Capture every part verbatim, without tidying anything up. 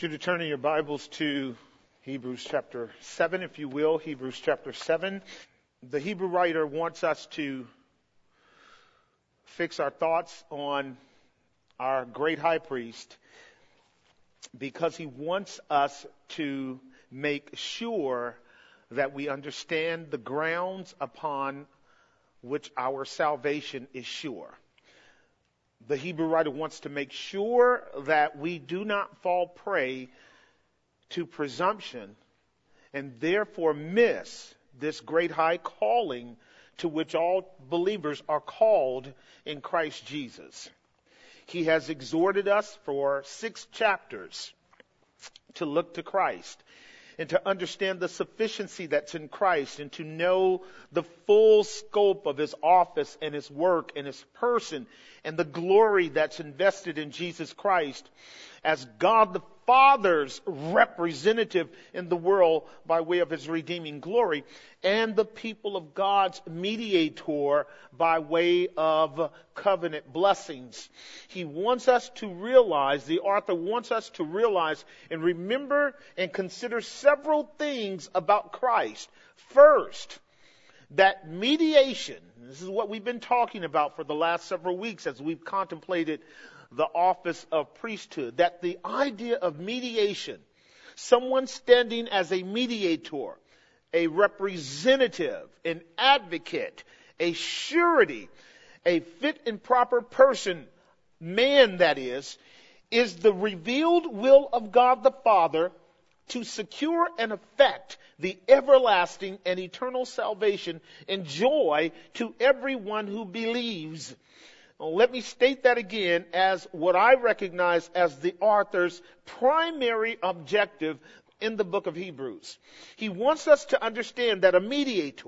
You to turn in your Bibles to Hebrews chapter seven, if you will. Hebrews chapter seven. The Hebrew writer wants us to fix our thoughts on our great high priest because he wants us to make sure that we understand the grounds upon which our salvation is sure. The Hebrew writer wants to make sure that we do not fall prey to presumption and therefore miss this great high calling to which all believers are called in Christ Jesus. He has exhorted us for six chapters to look to Christ and to understand the sufficiency that's in Christ and to know the full scope of his office and his work and his person and the glory that's invested in Jesus Christ as God the Father's representative in the world by way of his redeeming glory and the people of God's mediator by way of covenant blessings. He wants us to realize, the author wants us to realize and remember and consider several things about Christ. First, that mediation, this is what we've been talking about for the last several weeks as we've contemplated the office of priesthood, that the idea of mediation, someone standing as a mediator, a representative, an advocate, a surety, a fit and proper person, man that is, is the revealed will of God the Father to secure and effect the everlasting and eternal salvation and joy to everyone who believes. Let me state that again as what I recognize as the author's primary objective in the book of Hebrews. He wants us to understand that a mediator,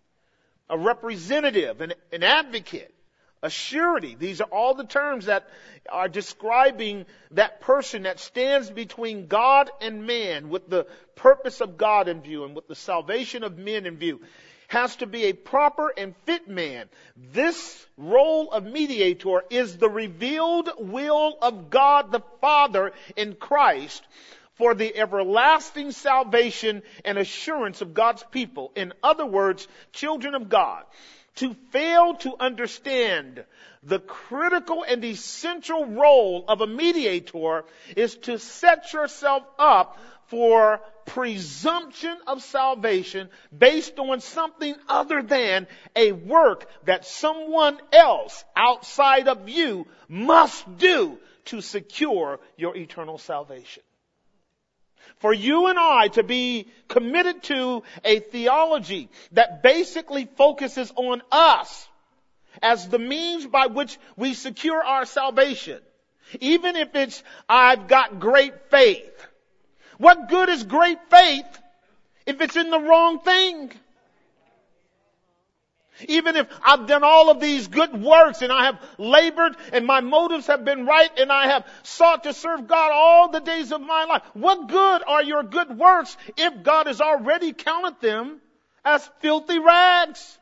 a representative, an, an advocate, a surety, these are all the terms that are describing that person that stands between God and man with the purpose of God in view and with the salvation of men in view, has to be a proper and fit man. This role of mediator is the revealed will of God the Father in Christ for the everlasting salvation and assurance of God's people. In other words, children of God. To fail to understand the critical and essential role of a mediator is to set yourself up for presumption of salvation based on something other than a work that someone else outside of you must do to secure your eternal salvation. For you and I to be committed to a theology that basically focuses on us as the means by which we secure our salvation, even if it's, I've got great faith. What good is great faith if it's in the wrong thing? Even if I've done all of these good works and I have labored and my motives have been right and I have sought to serve God all the days of my life, what good are your good works if God has already counted them as filthy rags?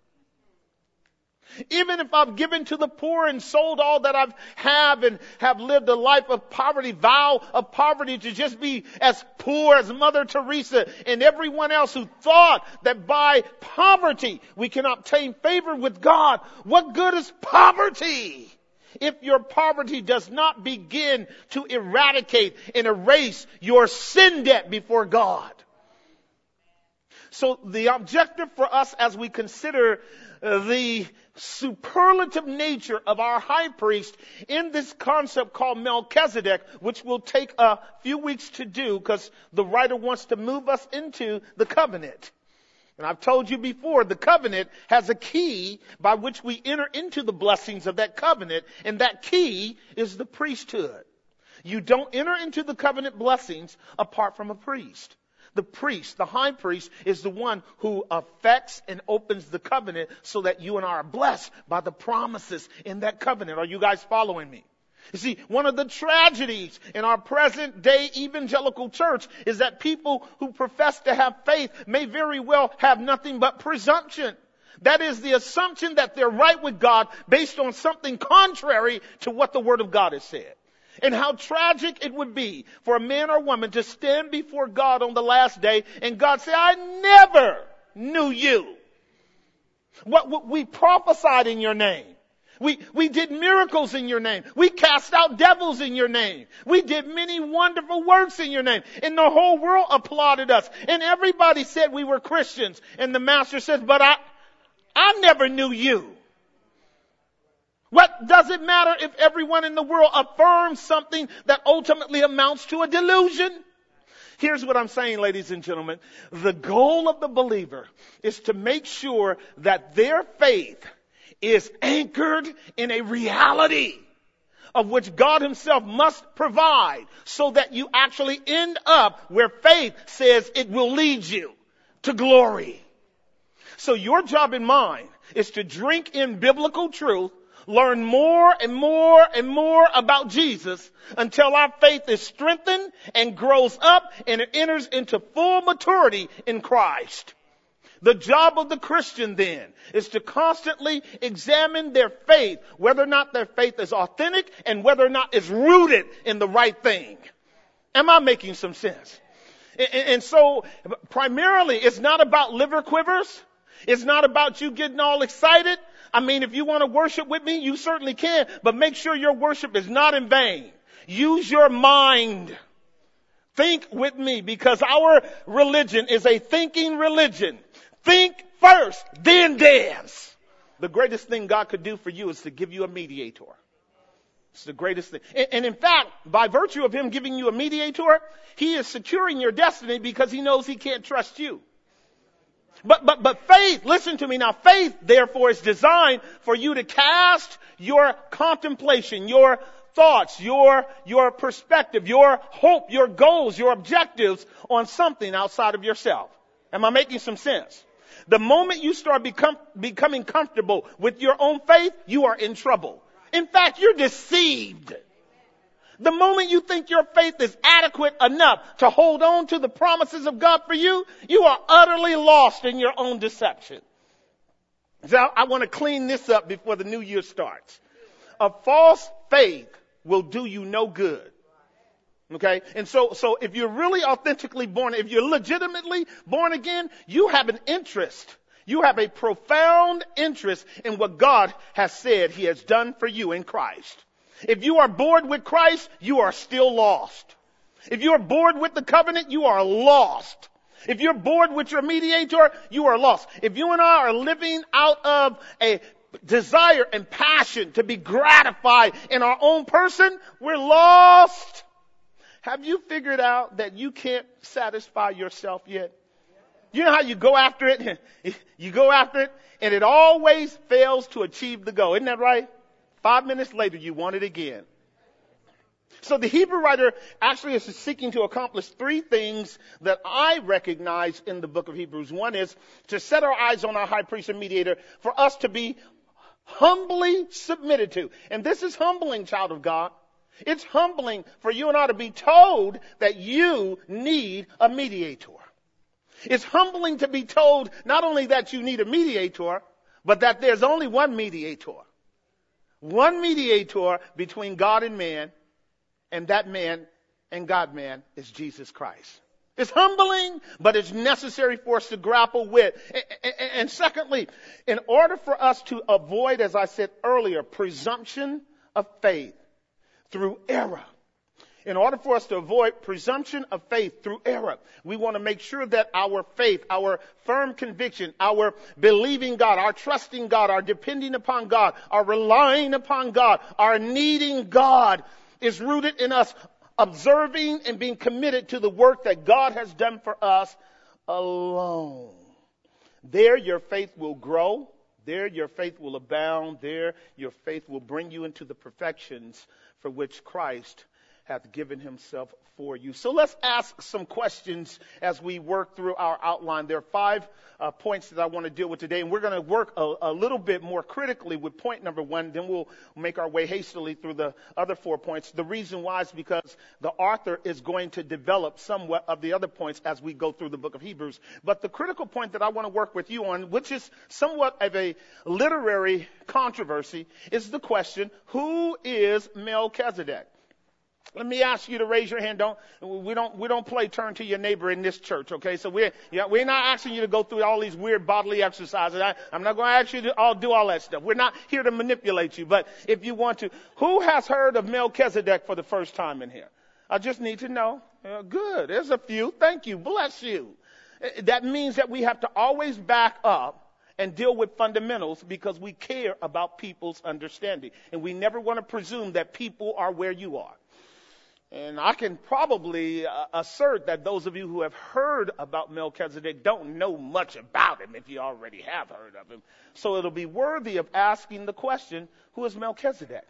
Even if I've given to the poor and sold all that I have and have lived a life of poverty, vow of poverty to just be as poor as Mother Teresa and everyone else who thought that by poverty we can obtain favor with God. What good is poverty if your poverty does not begin to eradicate and erase your sin debt before God? So the objective for us as we consider the superlative nature of our high priest in this concept called Melchizedek, which will take a few weeks to do because the writer wants to move us into the covenant. And I've told you before, the covenant has a key by which we enter into the blessings of that covenant, and that key is the priesthood. You don't enter into the covenant blessings apart from a priest. The priest, the high priest, is the one who affects and opens the covenant so that you and I are blessed by the promises in that covenant. Are you guys following me? You see, one of the tragedies in our present day evangelical church is that people who profess to have faith may very well have nothing but presumption. That is the assumption that they're right with God based on something contrary to what the Word of God has said. And how tragic it would be for a man or woman to stand before God on the last day and God say, I never knew you. What, what we prophesied in your name. We, we did miracles in your name. We cast out devils in your name. We did many wonderful works in your name. And the whole world applauded us. And everybody said we were Christians. And the master says, but I, I never knew you. What does it matter if everyone in the world affirms something that ultimately amounts to a delusion? Here's what I'm saying, ladies and gentlemen. The goal of the believer is to make sure that their faith is anchored in a reality of which God himself must provide so that you actually end up where faith says it will lead you to glory. So your job and mine is to drink in biblical truth, learn more and more and more about Jesus until our faith is strengthened and grows up and it enters into full maturity in Christ. The job of the Christian then is to constantly examine their faith, whether or not their faith is authentic and whether or not it's rooted in the right thing. Am I making some sense? And so primarily it's not about liver quivers. It's not about you getting all excited. I mean, if you want to worship with me, you certainly can, but make sure your worship is not in vain. Use your mind. Think with me, because our religion is a thinking religion. Think first, then dance. The greatest thing God could do for you is to give you a mediator. It's the greatest thing. And, and in fact, by virtue of him giving you a mediator, he is securing your destiny because he knows he can't trust you. But, but, but faith, listen to me now, faith therefore is designed for you to cast your contemplation, your thoughts, your, your perspective, your hope, your goals, your objectives on something outside of yourself. Am I making some sense? The moment you start become, becoming comfortable with your own faith, you are in trouble. In fact, you're deceived. The moment you think your faith is adequate enough to hold on to the promises of God for you, you are utterly lost in your own deception. So I want to clean this up before the new year starts. A false faith will do you no good. Okay? And so, so if you're really authentically born, if you're legitimately born again, you have an interest. You have a profound interest in what God has said he has done for you in Christ. If you are bored with Christ, you are still lost. If you're bored with the covenant, you are lost. If you're bored with your mediator, you are lost. If you and I are living out of a desire and passion to be gratified in our own person, we're lost. Have you figured out that you can't satisfy yourself yet? You know how you go after it? You go after it, and it always fails to achieve the goal. Isn't that right? Five minutes later, you want it again. So the Hebrew writer actually is seeking to accomplish three things that I recognize in the book of Hebrews. One is to set our eyes on our high priest and mediator, for us to be humbly submitted to. And this is humbling, child of God. It's humbling for you and I to be told that you need a mediator. It's humbling to be told not only that you need a mediator, but that there's only one mediator. One mediator between God and man, and that man and God-man is Jesus Christ. It's humbling, but it's necessary for us to grapple with. And secondly, in order for us to avoid, as I said earlier, presumption of faith through error, in order for us to avoid presumption of faith through error, we want to make sure that our faith, our firm conviction, our believing God, our trusting God, our depending upon God, our relying upon God, our needing God is rooted in us observing and being committed to the work that God has done for us alone. There your faith will grow. There your faith will abound. There your faith will bring you into the perfections for which Christ hath given himself for you. So let's ask some questions as we work through our outline. There are five uh, points that I want to deal with today, and we're going to work a, a little bit more critically with point number one. Then we'll make our way hastily through the other four points. The reason why is because the author is going to develop somewhat of the other points as we go through the book of Hebrews. But the critical point that I want to work with you on, which is somewhat of a literary controversy, is the question, who is Melchizedek? Let me ask you to raise your hand. Don't we don't we don't play turn to your neighbor in this church, okay? So we're yeah, we're not asking you to go through all these weird bodily exercises. I, I'm not going to ask you to all do all that stuff. We're not here to manipulate you, but if you want to, who has heard of Melchizedek for the first time in here? I just need to know. Uh, good. There's a few. Thank you. Bless you. That means that we have to always back up and deal with fundamentals because we care about people's understanding, and we never want to presume that people are where you are. And I can probably uh, assert that those of you who have heard about Melchizedek don't know much about him if you already have heard of him. So it'll be worthy of asking the question, who is Melchizedek?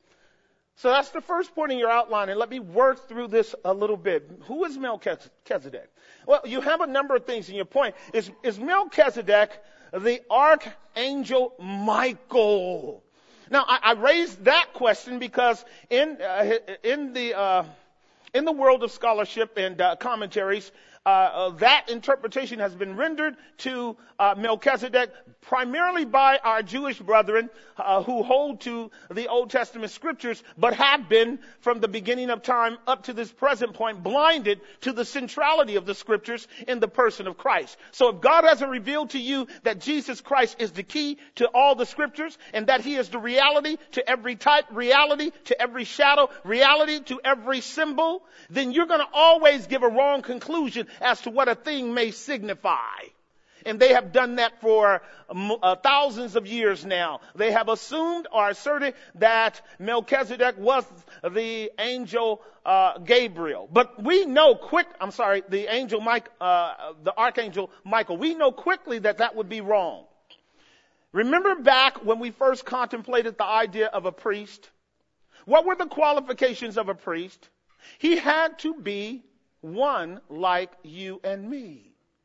So that's the first point in your outline, and let me work through this a little bit. Who is Melchizedek? Well, you have a number of things in your point. Is, is Melchizedek the archangel Michael? Now, I, I raised that question because in uh, in the uh, in the world of scholarship and uh, commentaries, uh, uh, that interpretation has been rendered to uh, Melchizedek primarily by our Jewish brethren uh, who hold to the Old Testament scriptures, but have been from the beginning of time up to this present point blinded to the centrality of the scriptures in the person of Christ. So if God hasn't revealed to you that Jesus Christ is the key to all the scriptures and that he is the reality to every type, reality to every shadow, reality to every symbol, then you're going to always give a wrong conclusion as to what a thing may signify. And they have done that for uh, thousands of years now. They have assumed or asserted that Melchizedek was the angel uh, Gabriel. But we know quick, I'm sorry, the angel Mike, uh, the archangel Michael. We know quickly that that would be wrong. Remember back when we first contemplated the idea of a priest? What were the qualifications of a priest? He had to be one like you and me.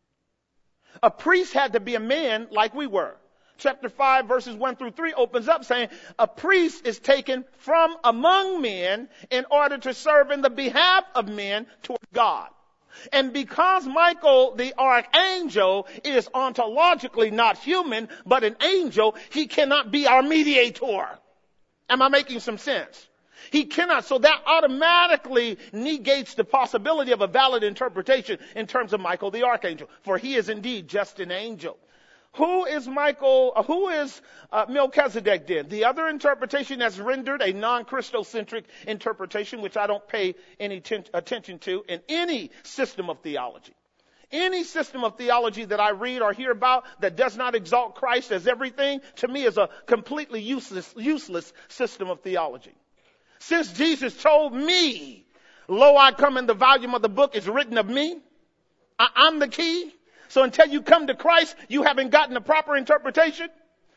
A priest had to be a man like we were. Chapter five, verses one through three opens up saying, a priest is taken from among men in order to serve in the behalf of men toward God. And because Michael, the archangel, is ontologically not human, but an angel, he cannot be our mediator. Am I making some sense? He cannot. So that automatically negates the possibility of a valid interpretation in terms of Michael the archangel, for he is indeed just an angel. Who is Michael, uh, who is uh, Melchizedek then? The other interpretation that's rendered a non-Christocentric interpretation, which I don't pay any ten- attention to in any system of theology. Any system of theology that I read or hear about that does not exalt Christ as everything, to me is a completely useless, useless system of theology. Since Jesus told me, lo, I come in the volume of the book is written of me. I, I'm the key. So until you come to Christ, you haven't gotten the proper interpretation.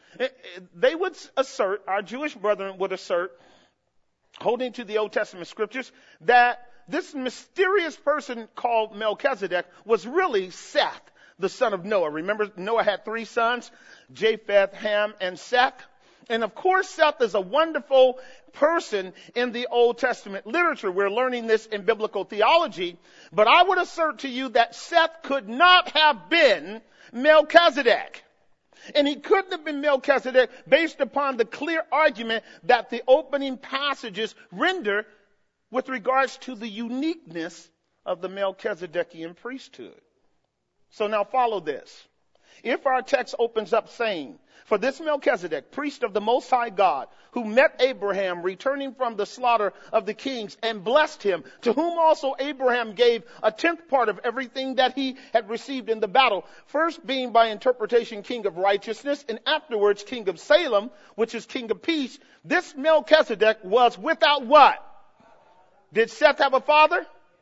They would assert, our Jewish brethren would assert, holding to the Old Testament scriptures, that this mysterious person called Melchizedek was really Seth, the son of Noah. Remember, Noah had three sons, Japheth, Ham, and Seth. And of course, Seth is a wonderful person in the Old Testament literature. We're learning this in biblical theology. But I would assert to you that Seth could not have been Melchizedek. And he couldn't have been Melchizedek based upon the clear argument that the opening passages render with regards to the uniqueness of the Melchizedekian priesthood. So now follow this. If our text opens up saying, for this Melchizedek, priest of the Most High God, who met Abraham returning from the slaughter of the kings and blessed him, to whom also Abraham gave a tenth part of everything that he had received in the battle, first being by interpretation king of righteousness, and afterwards king of Salem, which is king of peace, this Melchizedek was without what? Did Seth have a father?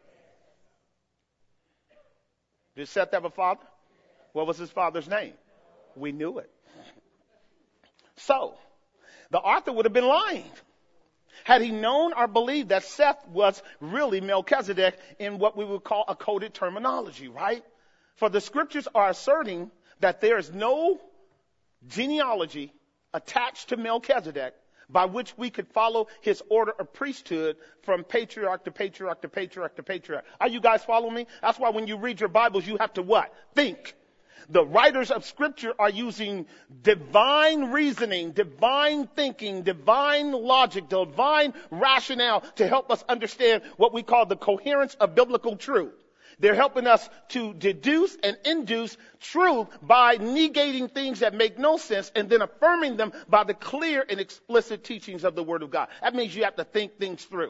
Did Seth have a father? What was his father's name? We knew it. So, the author would have been lying had he known or believed that Seth was really Melchizedek in what we would call a coded terminology, right? For the scriptures are asserting that there is no genealogy attached to Melchizedek by which we could follow his order of priesthood from patriarch to patriarch to patriarch to patriarch. Are you guys following me? That's why when you read your Bibles, you have to what? Think. The writers of Scripture are using divine reasoning, divine thinking, divine logic, divine rationale to help us understand what we call the coherence of biblical truth. They're helping us to deduce and induce truth by negating things that make no sense and then affirming them by the clear and explicit teachings of the Word of God. That means you have to think things through.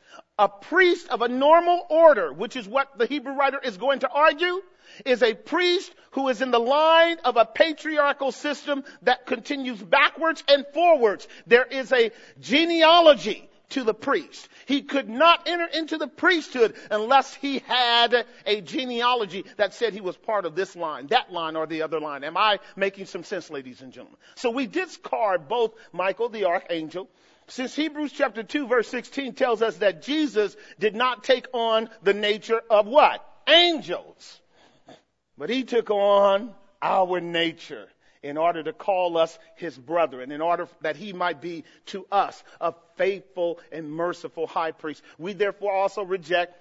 A priest of a normal order, which is what the Hebrew writer is going to argue, is a priest who is in the line of a patriarchal system that continues backwards and forwards. There is a genealogy to the priest. He could not enter into the priesthood unless he had a genealogy that said he was part of this line, that line, or the other line. Am I making some sense, ladies and gentlemen? So we discard both Michael the archangel, since Hebrews chapter two verse sixteen tells us that Jesus did not take on the nature of what? Angels. But he took on our nature in order to call us his brethren, in order that he might be to us a faithful and merciful high priest. We therefore also reject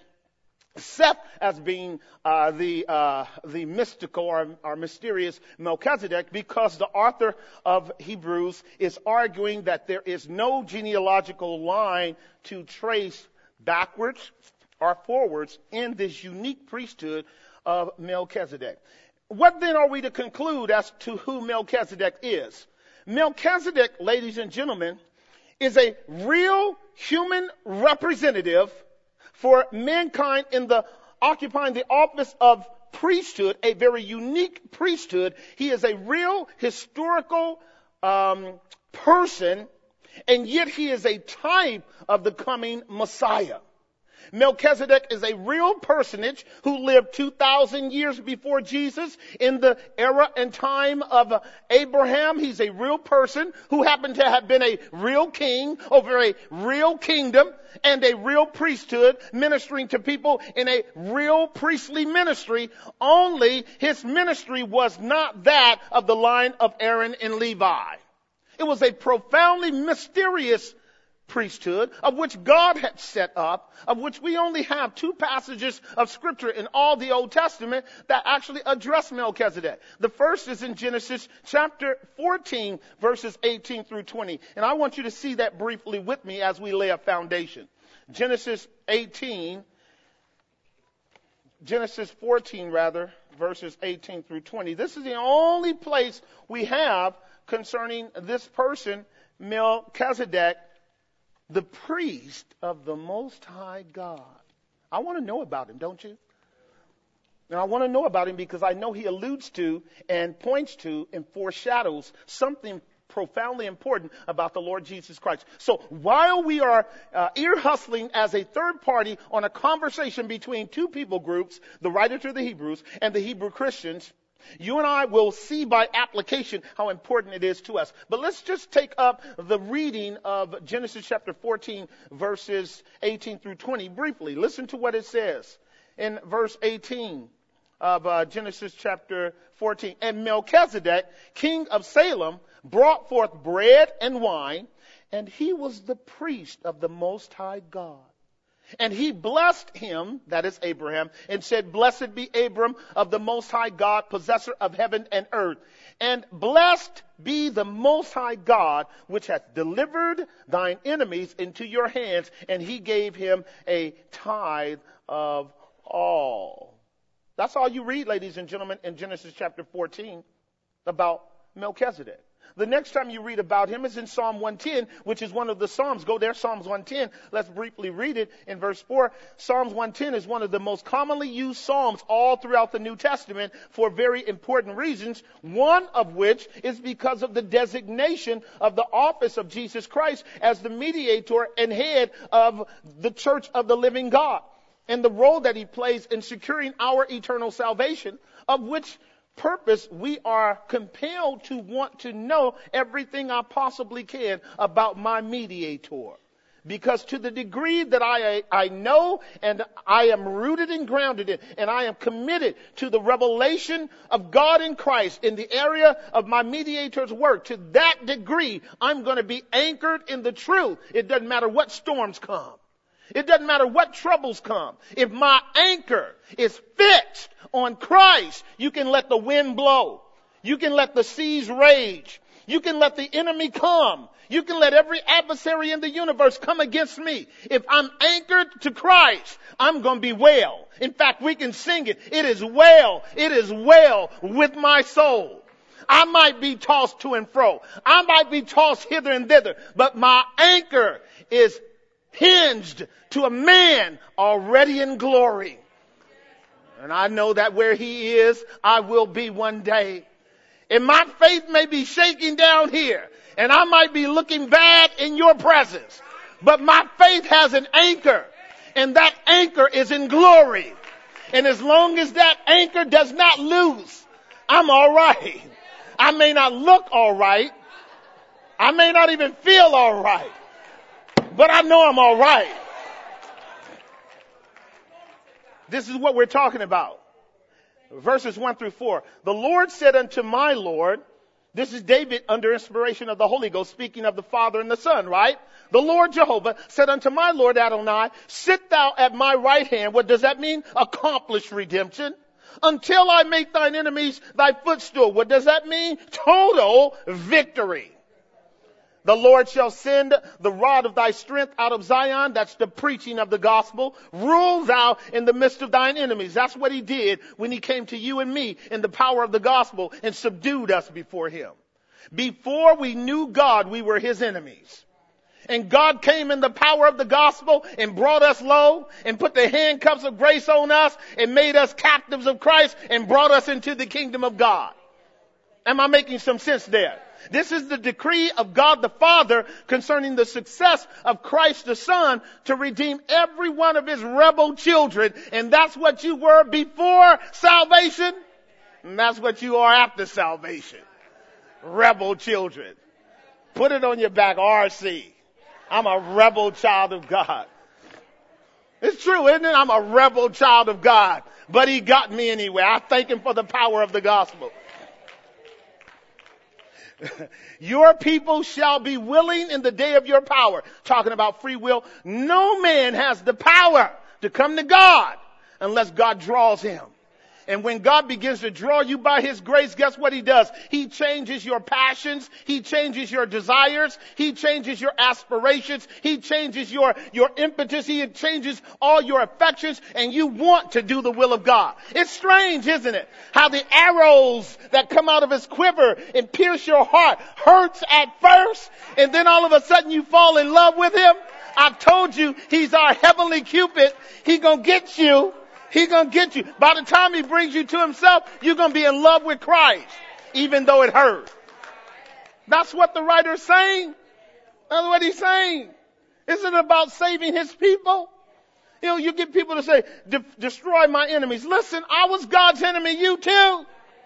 Seth as being uh, the uh, the mystical or, or mysterious Melchizedek, because the author of Hebrews is arguing that there is no genealogical line to trace backwards or forwards in this unique priesthood of Melchizedek. What then are we to conclude as to who Melchizedek is? Melchizedek, ladies and gentlemen, is a real human representative for mankind in the occupying the office of priesthood, a very unique priesthood. He is a real historical um, person, and yet he is a type of the coming Messiah. Melchizedek is a real personage who lived two thousand years before Jesus in the era and time of Abraham. He's a real person who happened to have been a real king over a real kingdom and a real priesthood, ministering to people in a real priestly ministry. Only his ministry was not that of the line of Aaron and Levi. It was a profoundly mysterious priesthood of which God had set up, of which we only have two passages of Scripture in all the Old Testament that actually address Melchizedek. The first is in Genesis chapter fourteen, verses eighteen through twenty. And I want you to see that briefly with me as we lay a foundation. Genesis eighteen, Genesis fourteen rather, verses eighteen through twenty. This is the only place we have concerning this person, Melchizedek, the priest of the Most High God. I want to know about him, don't you? And I want to know about him because I know he alludes to and points to and foreshadows something profoundly important about the Lord Jesus Christ. So while we are uh, ear hustling as a third party on a conversation between two people groups, the writer to the Hebrews and the Hebrew Christians, you and I will see by application how important it is to us. But let's just take up the reading of Genesis chapter fourteen, verses eighteen through twenty briefly. Listen to what it says in verse eighteen of uh, Genesis chapter fourteen. And Melchizedek, king of Salem, brought forth bread and wine, and he was the priest of the Most High God. And he blessed him, that is Abraham, and said, Blessed be Abram of the Most High God, possessor of heaven and earth. And blessed be the Most High God, which hath delivered thine enemies into your hands. And he gave him a tithe of all. That's all you read, ladies and gentlemen, in Genesis chapter fourteen about Melchizedek. The next time you read about him is in Psalm one ten, which is one of the Psalms. Go there, Psalms one ten. Let's briefly read it in verse four. Psalms one ten is one of the most commonly used Psalms all throughout the New Testament for very important reasons, one of which is because of the designation of the office of Jesus Christ as the mediator and head of the church of the living God, and the role that he plays in securing our eternal salvation, of which purpose we are compelled to want to know everything I possibly can about my mediator. Because to the degree that I, I know and I am rooted and grounded in, and I am committed to the revelation of God in Christ in the area of my mediator's work, to that degree I'm going to be anchored in the truth. It doesn't matter what storms come. It doesn't matter what troubles come. If my anchor is fixed on Christ, you can let the wind blow. You can let the seas rage. You can let the enemy come. You can let every adversary in the universe come against me. If I'm anchored to Christ, I'm going to be well. In fact, we can sing it. It is well. It is well with my soul. I might be tossed to and fro. I might be tossed hither and thither, but my anchor is hinged to a man already in glory. And I know that where he is, I will be one day. And my faith may be shaking down here, and I might be looking bad in your presence, but my faith has an anchor, and that anchor is in glory. And as long as that anchor does not lose, I'm all right. I may not look all right. I may not even feel all right, but I know I'm all right. This is what we're talking about. Verses one through four. The Lord said unto my Lord, this is David under inspiration of the Holy Ghost, speaking of the Father and the Son, right? The Lord Jehovah said unto my Lord Adonai, sit thou at my right hand. What does that mean? Accomplished redemption. Until I make thine enemies thy footstool. What does that mean? Total victory. The Lord shall send the rod of thy strength out of Zion. That's the preaching of the gospel. Rule thou in the midst of thine enemies. That's what he did when he came to you and me in the power of the gospel and subdued us before him. Before we knew God, we were his enemies. And God came in the power of the gospel and brought us low and put the handcuffs of grace on us and made us captives of Christ and brought us into the kingdom of God. Am I making some sense there? This is the decree of God the Father concerning the success of Christ the Son to redeem every one of his rebel children. And that's what you were before salvation. And that's what you are after salvation. Rebel children. Put it on your back, R C. I'm a rebel child of God. It's true, isn't it? I'm a rebel child of God. But he got me anyway. I thank him for the power of the gospel. Your people shall be willing in the day of your power. Talking about free will. No man has the power to come to God unless God draws him. And when God begins to draw you by his grace, guess what he does? He changes your passions. He changes your desires. He changes your aspirations. He changes your, your impetus. He changes all your affections, and you want to do the will of God. It's strange, isn't it? How the arrows that come out of his quiver and pierce your heart hurts at first, and then all of a sudden you fall in love with him. I've told you, he's our heavenly Cupid. He gonna get you. He's going to get you. By the time he brings you to himself, you're going to be in love with Christ, even though it hurts. That's what the writer's saying. That's what he's saying. Isn't it about saving his people? You know, you get people to say, De- destroy my enemies. Listen, I was God's enemy, you too.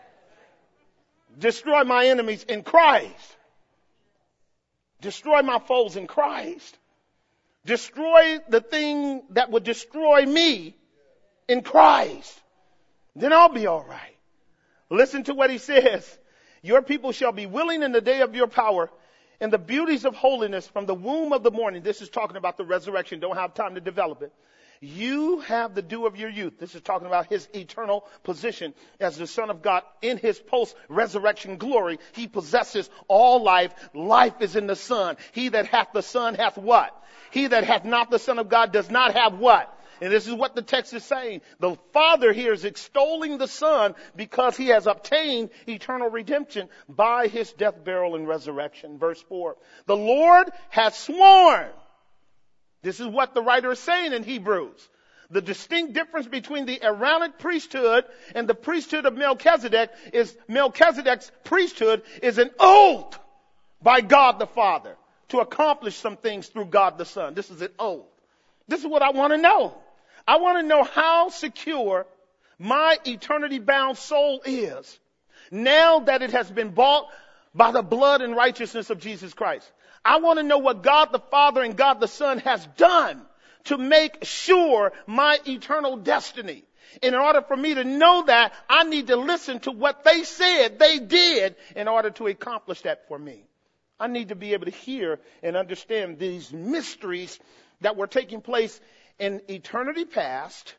Destroy my enemies in Christ. Destroy my foes in Christ. Destroy the thing that would destroy me in Christ. Then I'll be all right. Listen to what he says. Your people shall be willing in the day of your power, and the beauties of holiness from the womb of the morning. This is talking about the resurrection. Don't have time to develop it. You have the dew of your youth. This is talking about his eternal position as the Son of God in his post-resurrection glory. He possesses all life. Life is in the Son. He that hath the Son hath what? He that hath not the Son of God does not have what? And this is what the text is saying. The Father here is extolling the Son because he has obtained eternal redemption by his death, burial, and resurrection. Verse four. The Lord has sworn. This is what the writer is saying in Hebrews. The distinct difference between the Aaronic priesthood and the priesthood of Melchizedek is Melchizedek's priesthood is an oath by God the Father to accomplish some things through God the Son. This is an oath. This is what I want to know. I want to know how secure my eternity-bound soul is now that it has been bought by the blood and righteousness of Jesus Christ. I want to know what God the Father and God the Son has done to make sure my eternal destiny. In order for me to know that, I need to listen to what they said they did in order to accomplish that for me. I need to be able to hear and understand these mysteries that were taking place in eternity past,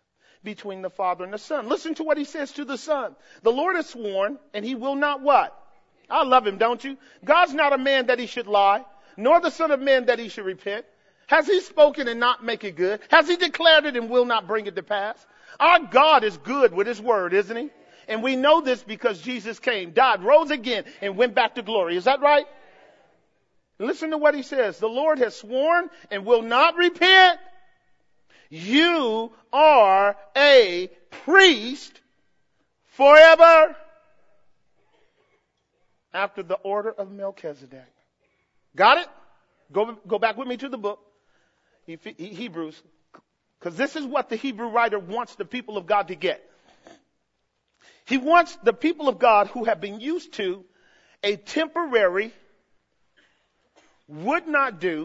between the Father and the Son. Listen to what he says to the Son. The Lord has sworn, and he will not what? I love him, don't you? God's not a man that he should lie, nor the Son of Man that he should repent. Has he spoken and not make it good? Has he declared it and will not bring it to pass? Our God is good with his word, isn't he? And we know this because Jesus came, died, rose again, and went back to glory. Is that right? Listen to what he says. The Lord has sworn and will not repent. You are a priest forever after the order of Melchizedek. Got it? Go, go back with me to the book, Hebrews, because this is what the Hebrew writer wants the people of God to get. He wants the people of God who have been used to a temporary, would not do,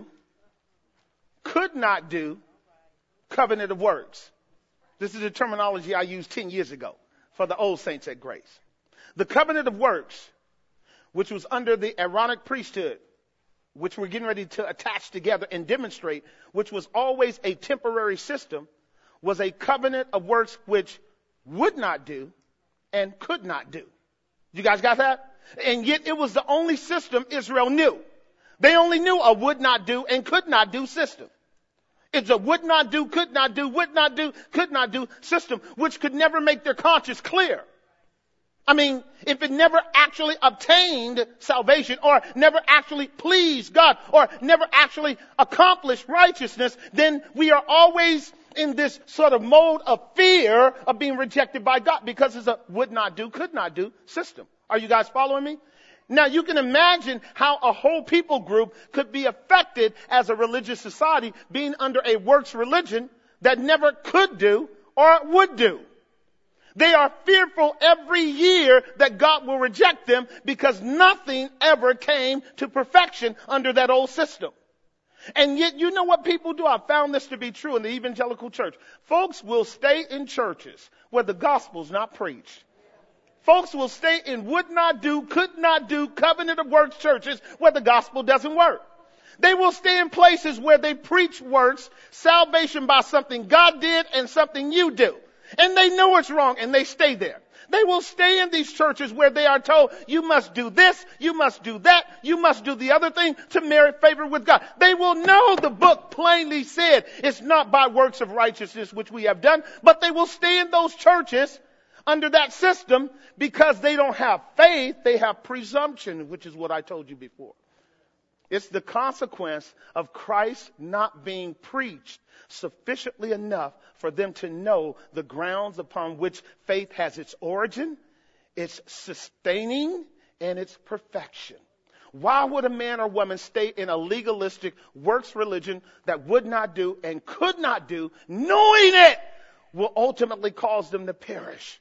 could not do covenant of works. This is the terminology I used ten years ago for the old saints at Grace. The covenant of works, which was under the Aaronic priesthood, which we're getting ready to attach together and demonstrate, which was always a temporary system, was a covenant of works which would not do and could not do. You guys got that? And yet it was the only system Israel knew. They only knew a would not do and could not do system. It's a would not do, could not do, would not do, could not do system, which could never make their conscience clear. I mean, if it never actually obtained salvation or never actually pleased God or never actually accomplished righteousness, then we are always in this sort of mode of fear of being rejected by God because it's a would not do, could not do system. Are you guys following me? Now you can imagine how a whole people group could be affected as a religious society being under a works religion that never could do or would do. They are fearful every year that God will reject them because nothing ever came to perfection under that old system. And yet, you know what people do? I found this to be true in the evangelical church. Folks will stay in churches where the gospel's not preached. Folks will stay in would not do, could not do, covenant of works churches where the gospel doesn't work. They will stay in places where they preach works, salvation by something God did and something you do. And they know it's wrong and they stay there. They will stay in these churches where they are told, you must do this, you must do that, you must do the other thing to merit favor with God. They will know the book plainly said it's not by works of righteousness which we have done, but they will stay in those churches under that system because they don't have faith, they have presumption, which is what I told you before. It's the consequence of Christ not being preached sufficiently enough for them to know the grounds upon which faith has its origin, its sustaining, and its perfection. Why would a man or woman stay in a legalistic works religion that would not do and could not do, knowing it will ultimately cause them to perish?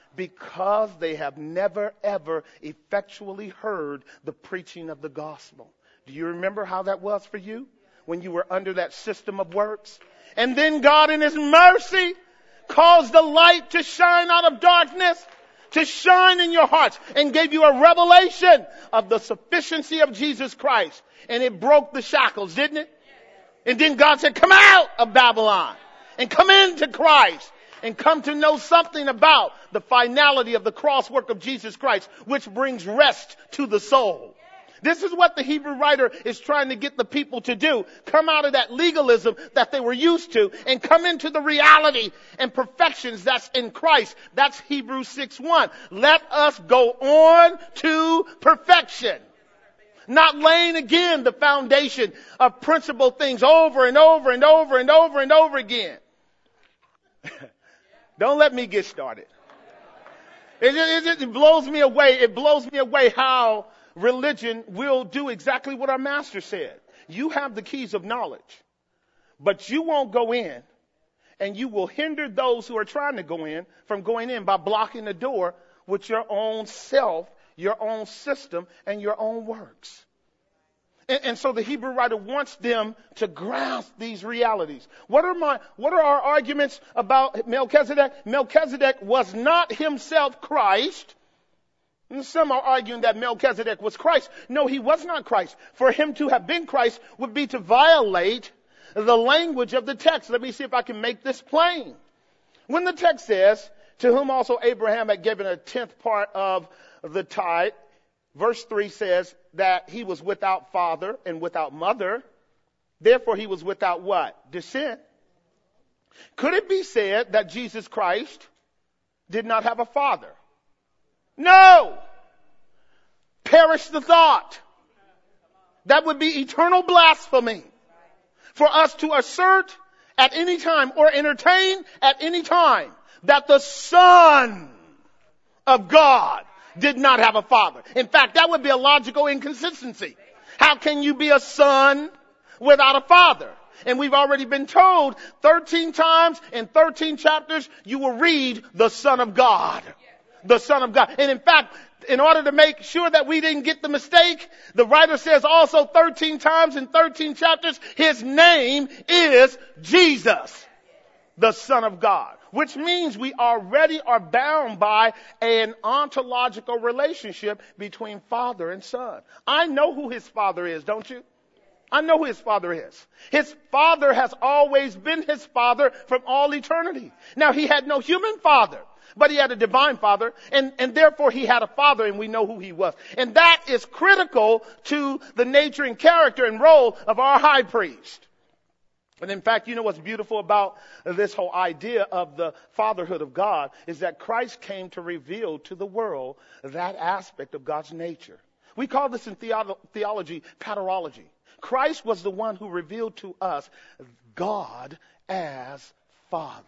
Because they have never, ever effectually heard the preaching of the gospel. Do you remember how that was for you when you were under that system of works? And then God in his mercy caused the light to shine out of darkness, to shine in your hearts, and gave you a revelation of the sufficiency of Jesus Christ. And it broke the shackles, didn't it? And then God said, come out of Babylon and come into Christ and come to know something about the finality of the cross work of Jesus Christ, which brings rest to the soul. This is what the Hebrew writer is trying to get the people to do. Come out of that legalism that they were used to and come into the reality and perfections that's in Christ. That's Hebrews six one. Let us go on to perfection. Not laying again the foundation of principal things over and over and over and over and over again. Don't let me get started. It, it, it blows me away. It blows me away how religion will do exactly what our master said. You have the keys of knowledge, but you won't go in, and you will hinder those who are trying to go in from going in by blocking the door with your own self, your own system, and your own works. And, and so the Hebrew writer wants them to grasp these realities. What are my, what are our arguments about Melchizedek? Melchizedek was not himself Christ. And some are arguing that Melchizedek was Christ. No, he was not Christ. For him to have been Christ would be to violate the language of the text. Let me see if I can make this plain. When the text says, to whom also Abraham had given a tenth part of the tithe, verse three says that he was without father and without mother. Therefore, he was without what? Descent. Could it be said that Jesus Christ did not have a father? No! Perish the thought. That would be eternal blasphemy for us to assert at any time or entertain at any time that the Son of God did not have a father. In fact, that would be a logical inconsistency. How can you be a son without a father? And we've already been told thirteen times in thirteen chapters, you will read the Son of God. The Son of God. And in fact, in order to make sure that we didn't get the mistake, the writer says also thirteen times in thirteen chapters, his name is Jesus, the Son of God. Which means we already are bound by an ontological relationship between father and son. I know who his father is, don't you? I know who his father is. His father has always been his father from all eternity. Now, he had no human father, but he had a divine father, and, and therefore he had a father, and we know who he was. And that is critical to the nature and character and role of our high priest. And in fact, you know what's beautiful about this whole idea of the fatherhood of God is that Christ came to reveal to the world that aspect of God's nature. We call this in theolo- theology paterology. Christ was the one who revealed to us God as Father.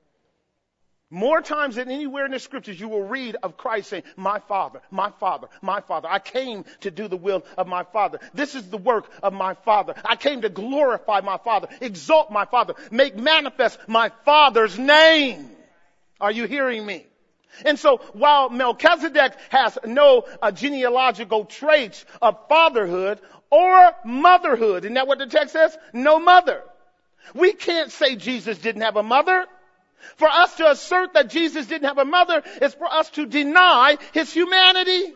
More times than anywhere in the scriptures, you will read of Christ saying, my Father, my Father, my Father. I came to do the will of my Father. This is the work of my Father. I came to glorify my Father, exalt my Father, make manifest my Father's name. Are you hearing me? And so while Melchizedek has no uh, genealogical traits of fatherhood or motherhood, isn't that what the text says? No mother. We can't say Jesus didn't have a mother. For us to assert that Jesus didn't have a mother is for us to deny his humanity.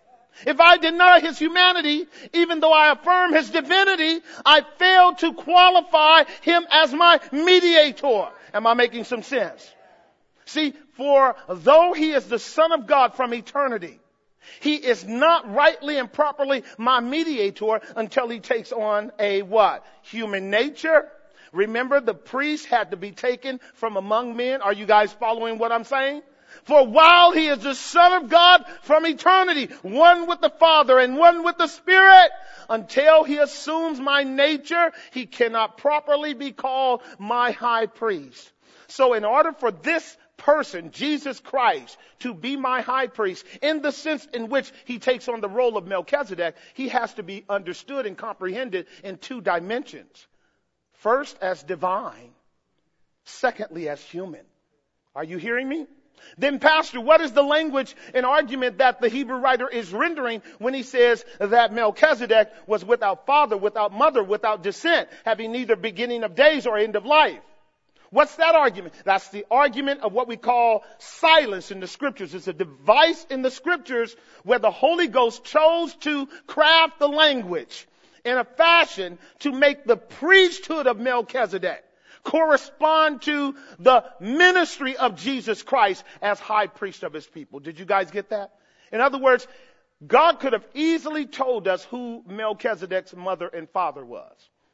If I deny his humanity, even though I affirm his divinity, I fail to qualify him as my mediator. Am I making some sense? See, for though he is the Son of God from eternity, he is not rightly and properly my mediator until he takes on a what? Human nature. Remember, the priest had to be taken from among men. Are you guys following what I'm saying? For while he is the Son of God from eternity, one with the Father and one with the Spirit, until he assumes my nature, he cannot properly be called my high priest. So in order for this person, Jesus Christ, to be my high priest, in the sense in which he takes on the role of Melchizedek, he has to be understood and comprehended in two dimensions. First, as divine. Secondly, as human. Are you hearing me? Then, Pastor, what is the language and argument that the Hebrew writer is rendering when he says that Melchizedek was without father, without mother, without descent, having neither beginning of days or end of life? What's that argument? That's the argument of what we call silence in the scriptures. It's a device in the scriptures where the Holy Ghost chose to craft the language in a fashion to make the priesthood of Melchizedek correspond to the ministry of Jesus Christ as high priest of his people. Did you guys get that? In other words, God could have easily told us who Melchizedek's mother and father was.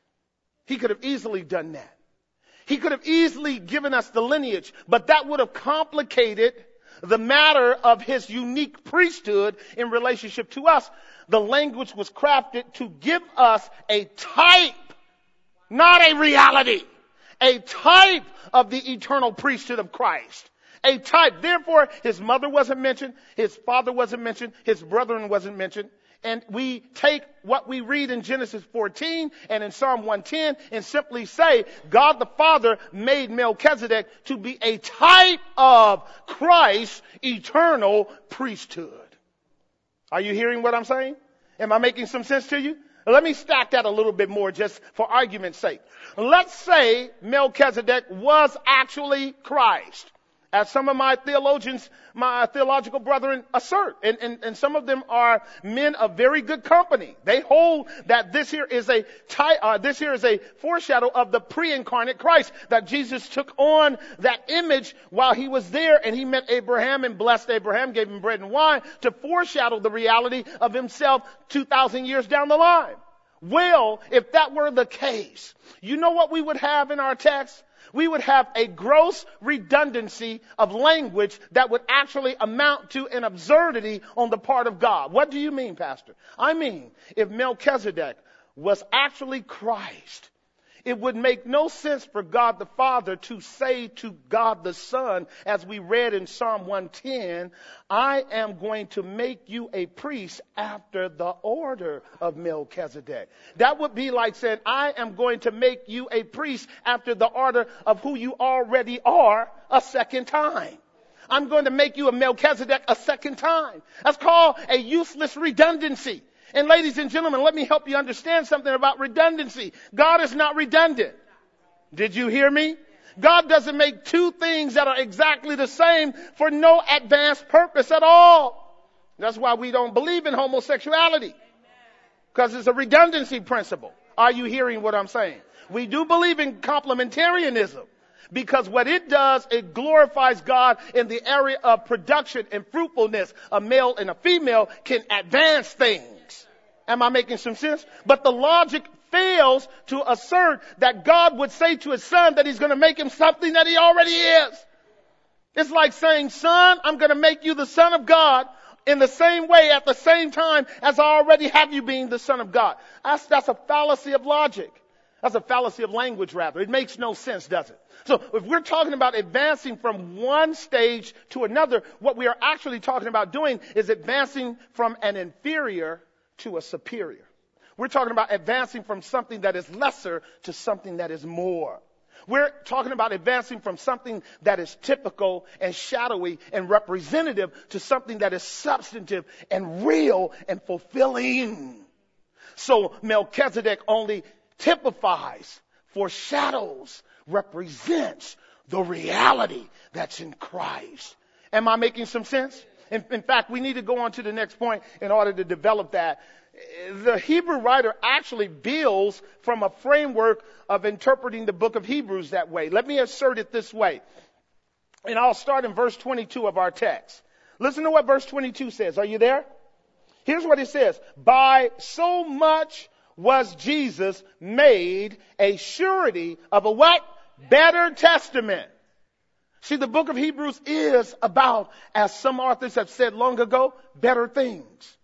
He could have easily done that. He could have easily given us the lineage, but that would have complicated the matter of his unique priesthood in relationship to us. The language was crafted to give us a type, not a reality, a type of the eternal priesthood of Christ. A type. Therefore, his mother wasn't mentioned, his father wasn't mentioned, his brethren wasn't mentioned. And we take what we read in Genesis fourteen and in Psalm one ten and simply say, God the Father made Melchizedek to be a type of Christ's eternal priesthood. Are you hearing what I'm saying? Am I making some sense to you? Let me stack that a little bit more just for argument's sake. Let's say Melchizedek was actually Christ. as some of my theologians, my theological brethren assert. And, and, and some of them are men of very good company. They hold that this here is a ty- uh, this here is a foreshadow of the pre-incarnate Christ, that Jesus took on that image while he was there, and he met Abraham and blessed Abraham, gave him bread and wine to foreshadow the reality of himself two thousand years down the line. Well, if that were the case, you know what we would have in our text? We would have a gross redundancy of language that would actually amount to an absurdity on the part of God. What do you mean, Pastor? I mean, if Melchizedek was actually Christ, it would make no sense for God the Father to say to God the Son, as we read in Psalm one ten, I am going to make you a priest after the order of Melchizedek. That would be like saying, I am going to make you a priest after the order of who you already are a second time. I'm going to make you a Melchizedek a second time. That's called a useless redundancy. And ladies and gentlemen, let me help you understand something about redundancy. God is not redundant. Did you hear me? God doesn't make two things that are exactly the same for no advanced purpose at all. That's why we don't believe in homosexuality, because it's a redundancy principle. Are you hearing what I'm saying? We do believe in complementarianism, because what it does, it glorifies God in the area of production and fruitfulness. A male and a female can advance things. Am I making some sense? But the logic fails to assert that God would say to his son that he's going to make him something that he already is. It's like saying, son, I'm going to make you the son of God in the same way at the same time as I already have you being the son of God. That's, that's a fallacy of logic. That's a fallacy of language, rather. It makes no sense, does it? So if we're talking about advancing from one stage to another, what we are actually talking about doing is advancing from an inferior to a superior. We're talking about advancing from something that is lesser to something that is more. We're talking about advancing from something that is typical and shadowy and representative to something that is substantive and real and fulfilling. So Melchizedek only typifies, foreshadows, represents the reality that's in Christ. Am I making some sense? In, in fact, we need to go on to the next point in order to develop that. The Hebrew writer actually builds from a framework of interpreting the book of Hebrews that way. Let me assert it this way. And I'll start in verse twenty-two of our text. Listen to what verse twenty-two says. Are you there? Here's what it says. By so much was Jesus made a surety of a what? Better testament. See, the book of Hebrews is about, as some authors have said long ago, better things.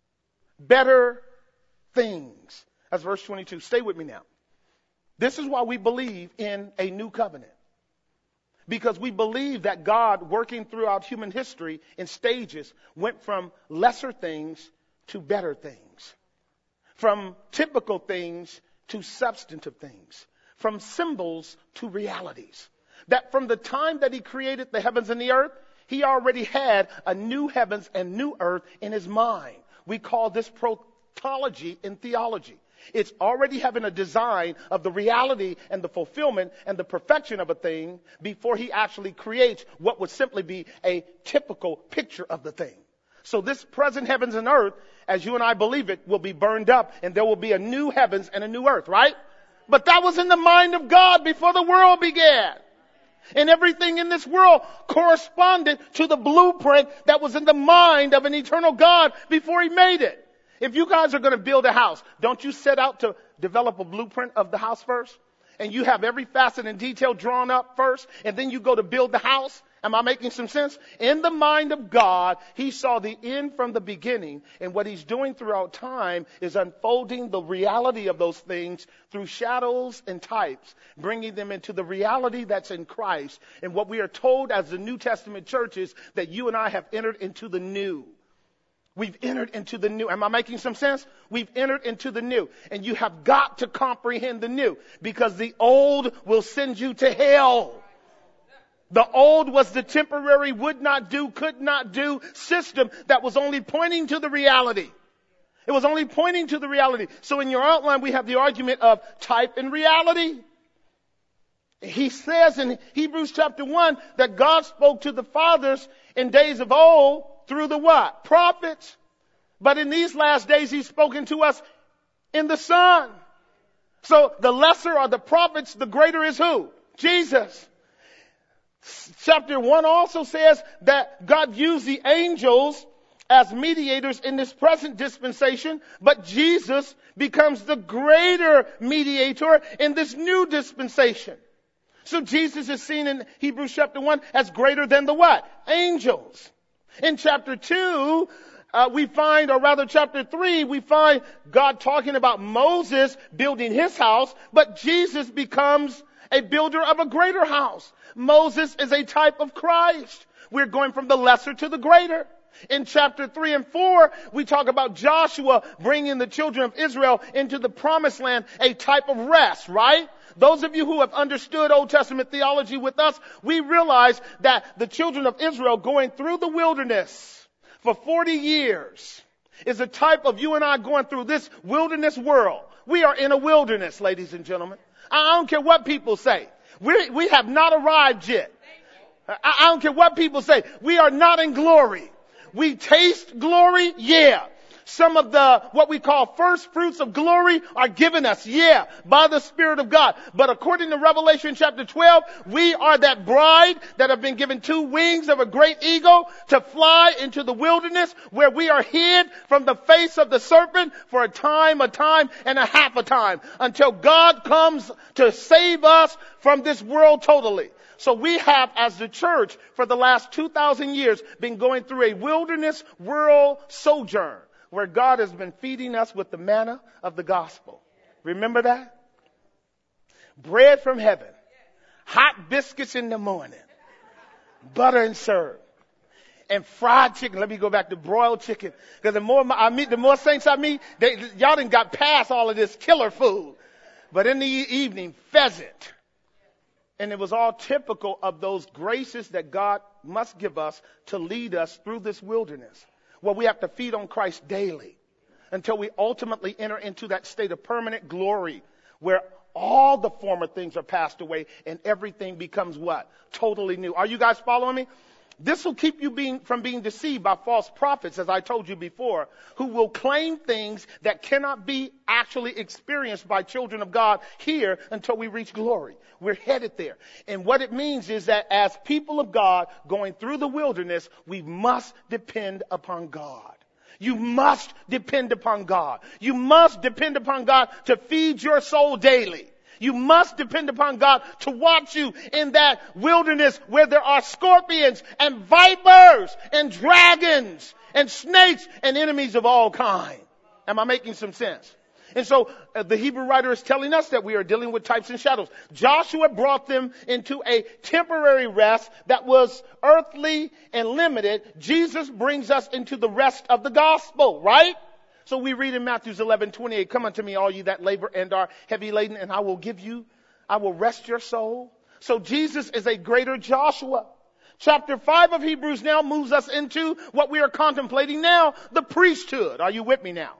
Better things. That's verse twenty-two. Stay with me now. This is why we believe in a new covenant. Because we believe that God, working throughout human history in stages, went from lesser things to better things. From typical things to substantive things. From symbols to realities. That from the time that he created the heavens and the earth, he already had a new heavens and new earth in his mind. We call this protology in theology. It's already having a design of the reality and the fulfillment and the perfection of a thing before he actually creates what would simply be a typical picture of the thing. So this present heavens and earth, as you and I believe it, will be burned up, and there will be a new heavens and a new earth, right? But that was in the mind of God before the world began. And everything in this world corresponded to the blueprint that was in the mind of an eternal God before he made it. If you guys are going to build a house, don't you set out to develop a blueprint of the house first? And you have every facet and detail drawn up first, and then you go to build the house? Am I making some sense? In the mind of God, he saw the end from the beginning, and what he's doing throughout time is unfolding the reality of those things through shadows and types, bringing them into the reality that's in Christ. And what we are told as the New Testament church is that you and I have entered into the new. We've entered into the new. Am I making some sense? We've entered into the new. And you have got to comprehend the new, because the old will send you to hell. The old was the temporary, would not do, could not do system that was only pointing to the reality. It was only pointing to the reality. So in your outline, we have the argument of type and reality. He says in Hebrews chapter one that God spoke to the fathers in days of old through the what? Prophets. But in these last days, he's spoken to us in the Son. So the lesser are the prophets, the greater is who? Jesus. Chapter one also says that God used the angels as mediators in this present dispensation, but Jesus becomes the greater mediator in this new dispensation. So Jesus is seen in Hebrews chapter one as greater than the what? Angels. In chapter two, uh, we find, or rather chapter three, we find God talking about Moses building his house, but Jesus becomes a builder of a greater house. Moses is a type of Christ. We're going from the lesser to the greater. In chapter three and four, we talk about Joshua bringing the children of Israel into the promised land, a type of rest, right? Those of you who have understood Old Testament theology with us, we realize that the children of Israel going through the wilderness for forty years is a type of you and I going through this wilderness world. We are in a wilderness, ladies and gentlemen. I don't care what people say. We we have not arrived yet. I, I don't care what people say. We are not in glory. We taste glory, yeah. Some of the, what we call first fruits of glory are given us, yeah, by the Spirit of God. But according to Revelation chapter twelve, we are that bride that have been given two wings of a great eagle to fly into the wilderness where we are hid from the face of the serpent for a time, a time, and a half a time until God comes to save us from this world totally. So we have, as the church, for the last two thousand years, been going through a wilderness world sojourn where God has been feeding us with the manna of the gospel. Remember that? Bread from heaven, hot biscuits in the morning, butter and syrup, and fried chicken. Let me go back to broiled chicken. Because the more I meet, the more saints I meet, they, y'all done got past all of this killer food. But in the evening, pheasant. And it was all typical of those graces that God must give us to lead us through this wilderness. Well, we have to feed on Christ daily until we ultimately enter into that state of permanent glory where all the former things are passed away and everything becomes what? Totally new. Are you guys following me? This will keep you being, from being deceived by false prophets, as I told you before, who will claim things that cannot be actually experienced by children of God here until we reach glory. We're headed there. And what it means is that as people of God going through the wilderness, we must depend upon God. You must depend upon God. You must depend upon God to feed your soul daily. You must depend upon God to watch you in that wilderness where there are scorpions and vipers and dragons and snakes and enemies of all kinds. Am I making some sense? And so uh, the Hebrew writer is telling us that we are dealing with types and shadows. Joshua brought them into a temporary rest that was earthly and limited. Jesus brings us into the rest of the gospel, right? So we read in Matthew eleven twenty-eight, come unto me, all you that labor and are heavy laden, and I will give you, I will rest your soul. So Jesus is a greater Joshua. Chapter five of Hebrews now moves us into what we are contemplating now, the priesthood. Are you with me now?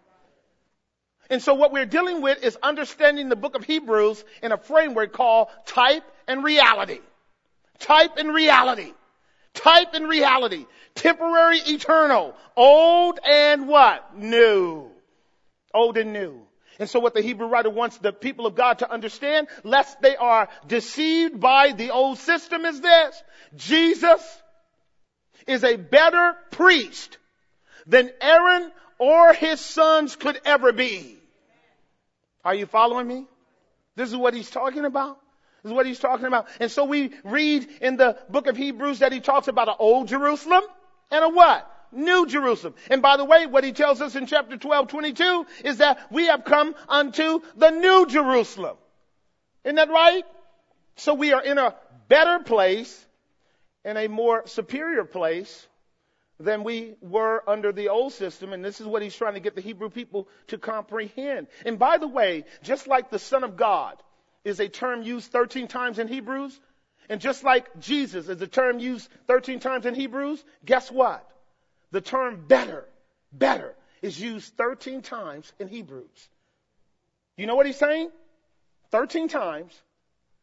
And so what we're dealing with is understanding the book of Hebrews in a framework called type and reality. Type and reality. Type and reality. Temporary, eternal. Old and what? New. Old and new. And so what the Hebrew writer wants the people of God to understand, lest they are deceived by the old system, is this. Jesus is a better priest than Aaron or his sons could ever be. Are you following me? This is what he's talking about. This is what he's talking about. And so we read in the book of Hebrews that he talks about an old Jerusalem and a what? New Jerusalem. And by the way, what he tells us in chapter twelve twenty-two is that we have come unto the new Jerusalem. Isn't that right? So we are in a better place, in a more superior place than we were under the old system. And this is what he's trying to get the Hebrew people to comprehend. And by the way, just like the Son of God is a term used thirteen times in Hebrews, and just like Jesus is a term used thirteen times in Hebrews, guess what? The term better, better is used thirteen times in Hebrews. You know what he's saying? thirteen times.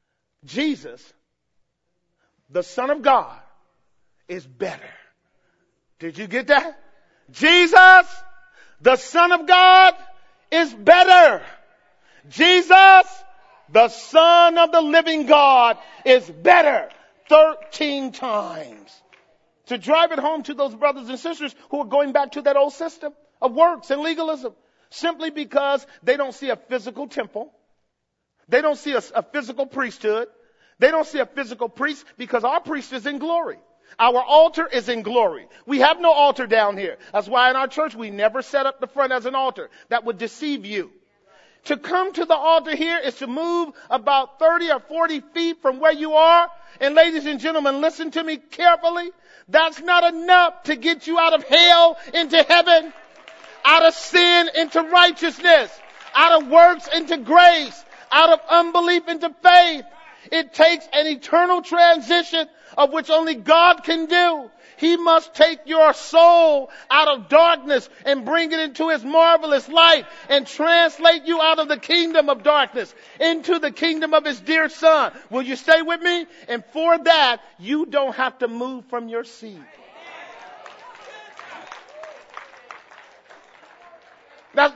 Jesus, the Son of God, is better. Did you get that? Jesus, the Son of God, is better. Jesus, the Son of the living God, is better. Thirteen times. To drive it home to those brothers and sisters who are going back to that old system of works and legalism. Simply because they don't see a physical temple. They don't see a, a physical priesthood. They don't see a physical priest because our priest is in glory. Our altar is in glory. We have no altar down here. That's why in our church we never set up the front as an altar. That would deceive you. To come to the altar here is to move about thirty or forty feet from where you are. And ladies and gentlemen, listen to me carefully. That's not enough to get you out of hell into heaven, out of sin into righteousness, out of works into grace, out of unbelief into faith. It takes an eternal transition of which only God can do. He must take your soul out of darkness and bring it into his marvelous light and translate you out of the kingdom of darkness into the kingdom of his dear Son. Will you stay with me? And for that, you don't have to move from your seat. Now,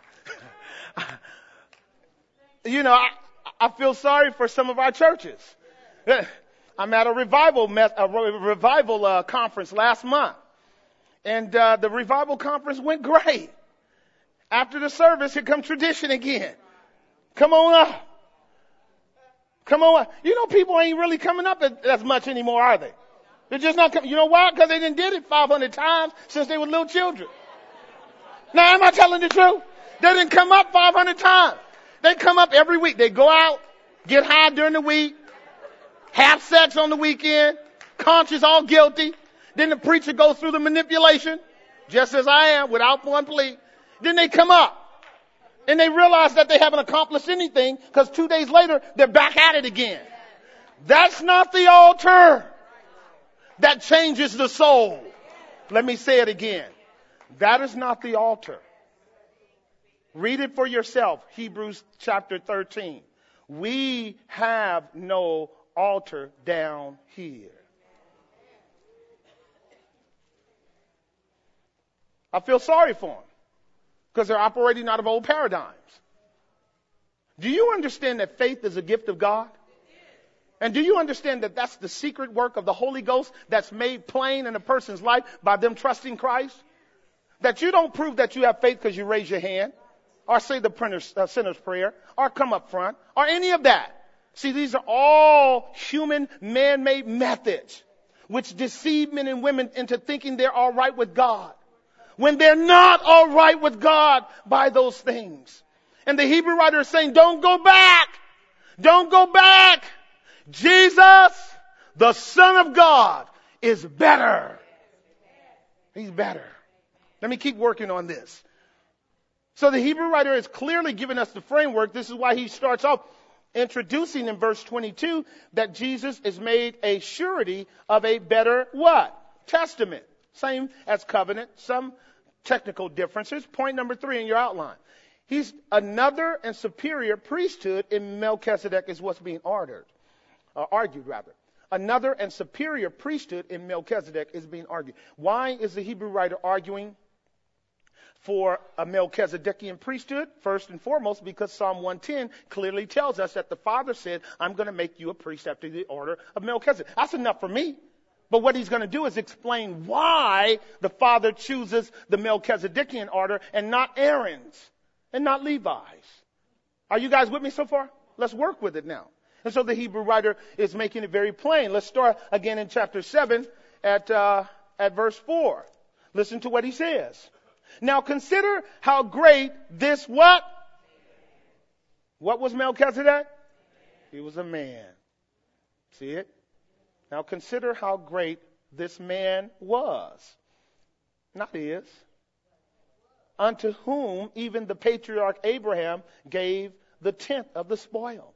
you know, I, I feel sorry for some of our churches. I'm at a revival a revival uh, conference last month, and uh, the revival conference went great. After the service, here comes tradition again. Come on up. Come on up. You know, people ain't really coming up as much anymore, are they? They're just not coming. You know why? Because they didn't did it five hundred times since they were little children. Now, am I telling the truth? They didn't come up five hundred times. They come up every week. They go out, get high during the week, have sex on the weekend, conscious all guilty. Then the preacher goes through the manipulation, just as I am, without one plea. Then they come up, and they realize that they haven't accomplished anything, because two days later, they're back at it again. That's not the altar that changes the soul. Let me say it again. That is not the altar. Read it for yourself, Hebrews chapter thirteen. We have no altar down here. I feel sorry for them because they're operating out of old paradigms. Do you understand that faith is a gift of God? And do you understand that that's the secret work of the Holy Ghost that's made plain in a person's life by them trusting Christ? That you don't prove that you have faith because you raise your hand or say the printer's, uh, sinner's prayer or come up front or any of that. See, these are all human, man-made methods which deceive men and women into thinking they're all right with God when they're not all right with God by those things. And the Hebrew writer is saying, don't go back. Don't go back. Jesus, the Son of God, is better. He's better. Let me keep working on this. So the Hebrew writer is clearly giving us the framework. This is why he starts off introducing in verse twenty-two that Jesus is made a surety of a better what? Testament. Same as covenant. Some technical differences. Point number three in your outline. He's another and superior priesthood in Melchizedek is what's being ordered, uh, argued rather. Another and superior priesthood in Melchizedek is being argued. Why is the Hebrew writer arguing for a Melchizedekian priesthood? First and foremost, because Psalm one ten clearly tells us that the Father said, I'm going to make you a priest after the order of Melchizedek. That's enough for me. But what he's going to do is explain why the Father chooses the Melchizedekian order and not Aaron's and not Levi's. Are you guys with me so far? Let's work with it now. And so the Hebrew writer is making it very plain. Let's start again in chapter seven at, uh, at verse four. Listen to what he says. Now consider how great this what? What was Melchizedek? He was a man. See it? Now consider how great this man was. Not is. Unto whom even the patriarch Abraham gave the tenth of the spoil.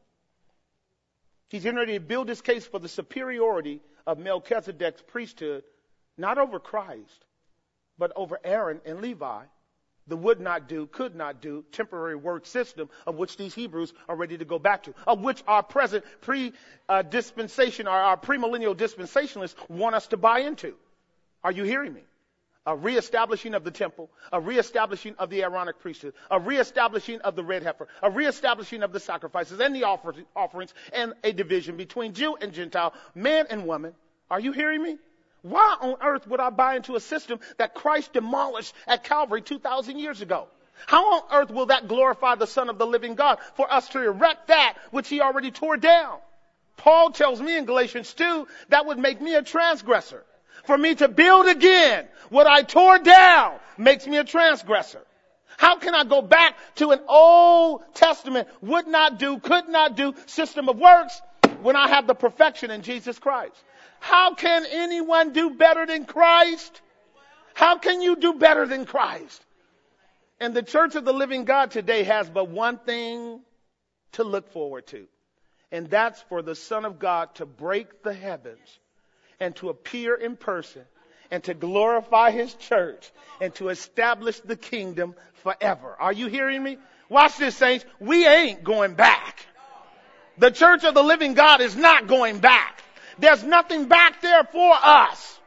He's getting ready to build his case for the superiority of Melchizedek's priesthood, not over Christ, but over Aaron and Levi, the would not do, could not do, temporary work system of which these Hebrews are ready to go back to, of which our present pre-dispensation, uh, our, our premillennial dispensationalists want us to buy into. Are you hearing me? A reestablishing of the temple, a reestablishing of the Aaronic priesthood, a reestablishing of the red heifer, a reestablishing of the sacrifices and the offer, offerings, and a division between Jew and Gentile, man and woman. Are you hearing me? Why on earth would I buy into a system that Christ demolished at Calvary two thousand years ago? How on earth will that glorify the Son of the living God for us to erect that which he already tore down? Paul tells me in Galatians two that would make me a transgressor. For me to build again what I tore down makes me a transgressor. How can I go back to an Old Testament would not do, could not do system of works when I have the perfection in Jesus Christ? How can anyone do better than Christ? How can you do better than Christ? And the Church of the Living God today has but one thing to look forward to. And that's for the Son of God to break the heavens and to appear in person and to glorify his church and to establish the kingdom forever. Are you hearing me? Watch this, saints. We ain't going back. The Church of the Living God is not going back. There's nothing back there for us.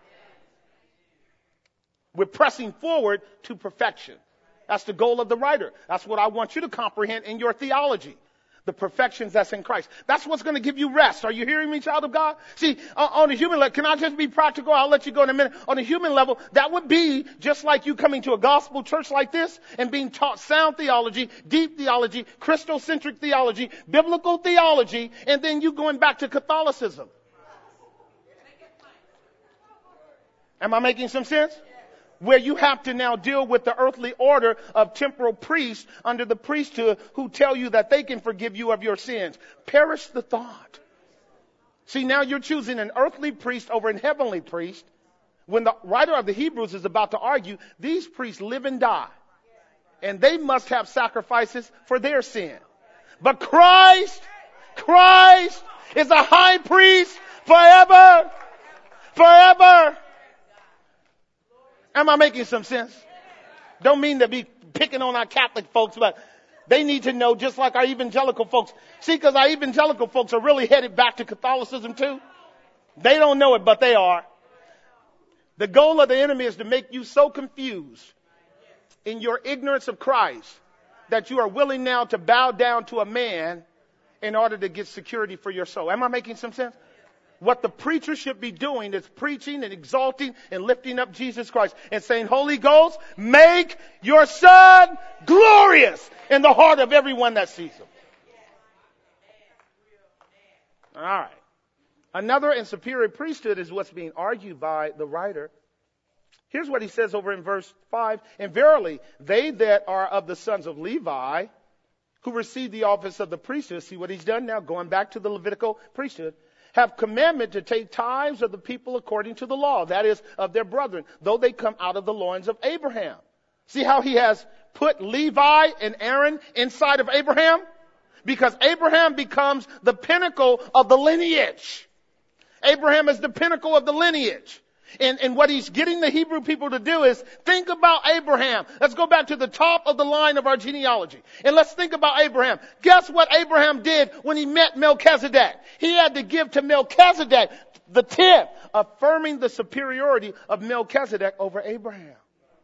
We're pressing forward to perfection. That's the goal of the writer. That's what I want you to comprehend in your theology. The perfections that's in Christ. That's what's going to give you rest. Are you hearing me, child of God? See, on a human level, can I just be practical? I'll let you go in a minute. On a human level, that would be just like you coming to a gospel church like this and being taught sound theology, deep theology, Christocentric theology, biblical theology, and then you going back to Catholicism. Am I making some sense? Where you have to now deal with the earthly order of temporal priests under the priesthood who tell you that they can forgive you of your sins. Perish the thought. See, now you're choosing an earthly priest over an heavenly priest when the writer of the Hebrews is about to argue these priests live and die. And they must have sacrifices for their sin. But Christ, Christ is a high priest forever, forever. Am I making some sense? Don't mean to be picking on our Catholic folks, but they need to know just like our evangelical folks. See, because our evangelical folks are really headed back to Catholicism too. They don't know it, but they are. The goal of the enemy is to make you so confused in your ignorance of Christ that you are willing now to bow down to a man in order to get security for your soul. Am I making some sense? What the preacher should be doing is preaching and exalting and lifting up Jesus Christ and saying, Holy Ghost, make your Son glorious in the heart of everyone that sees him. All right. Another and superior priesthood is what's being argued by the writer. Here's what he says over in verse five. And verily, they that are of the sons of Levi, who receive the office of the priesthood, see what he's done now, going back to the Levitical priesthood, have commandment to take tithes of the people according to the law, that is, of their brethren, though they come out of the loins of Abraham. See how he has put Levi and Aaron inside of Abraham? Because Abraham becomes the pinnacle of the lineage. Abraham is the pinnacle of the lineage. And, and what he's getting the Hebrew people to do is think about Abraham. Let's go back to the top of the line of our genealogy. And let's think about Abraham. Guess what Abraham did when he met Melchizedek? He had to give to Melchizedek the tenth, affirming the superiority of Melchizedek over Abraham.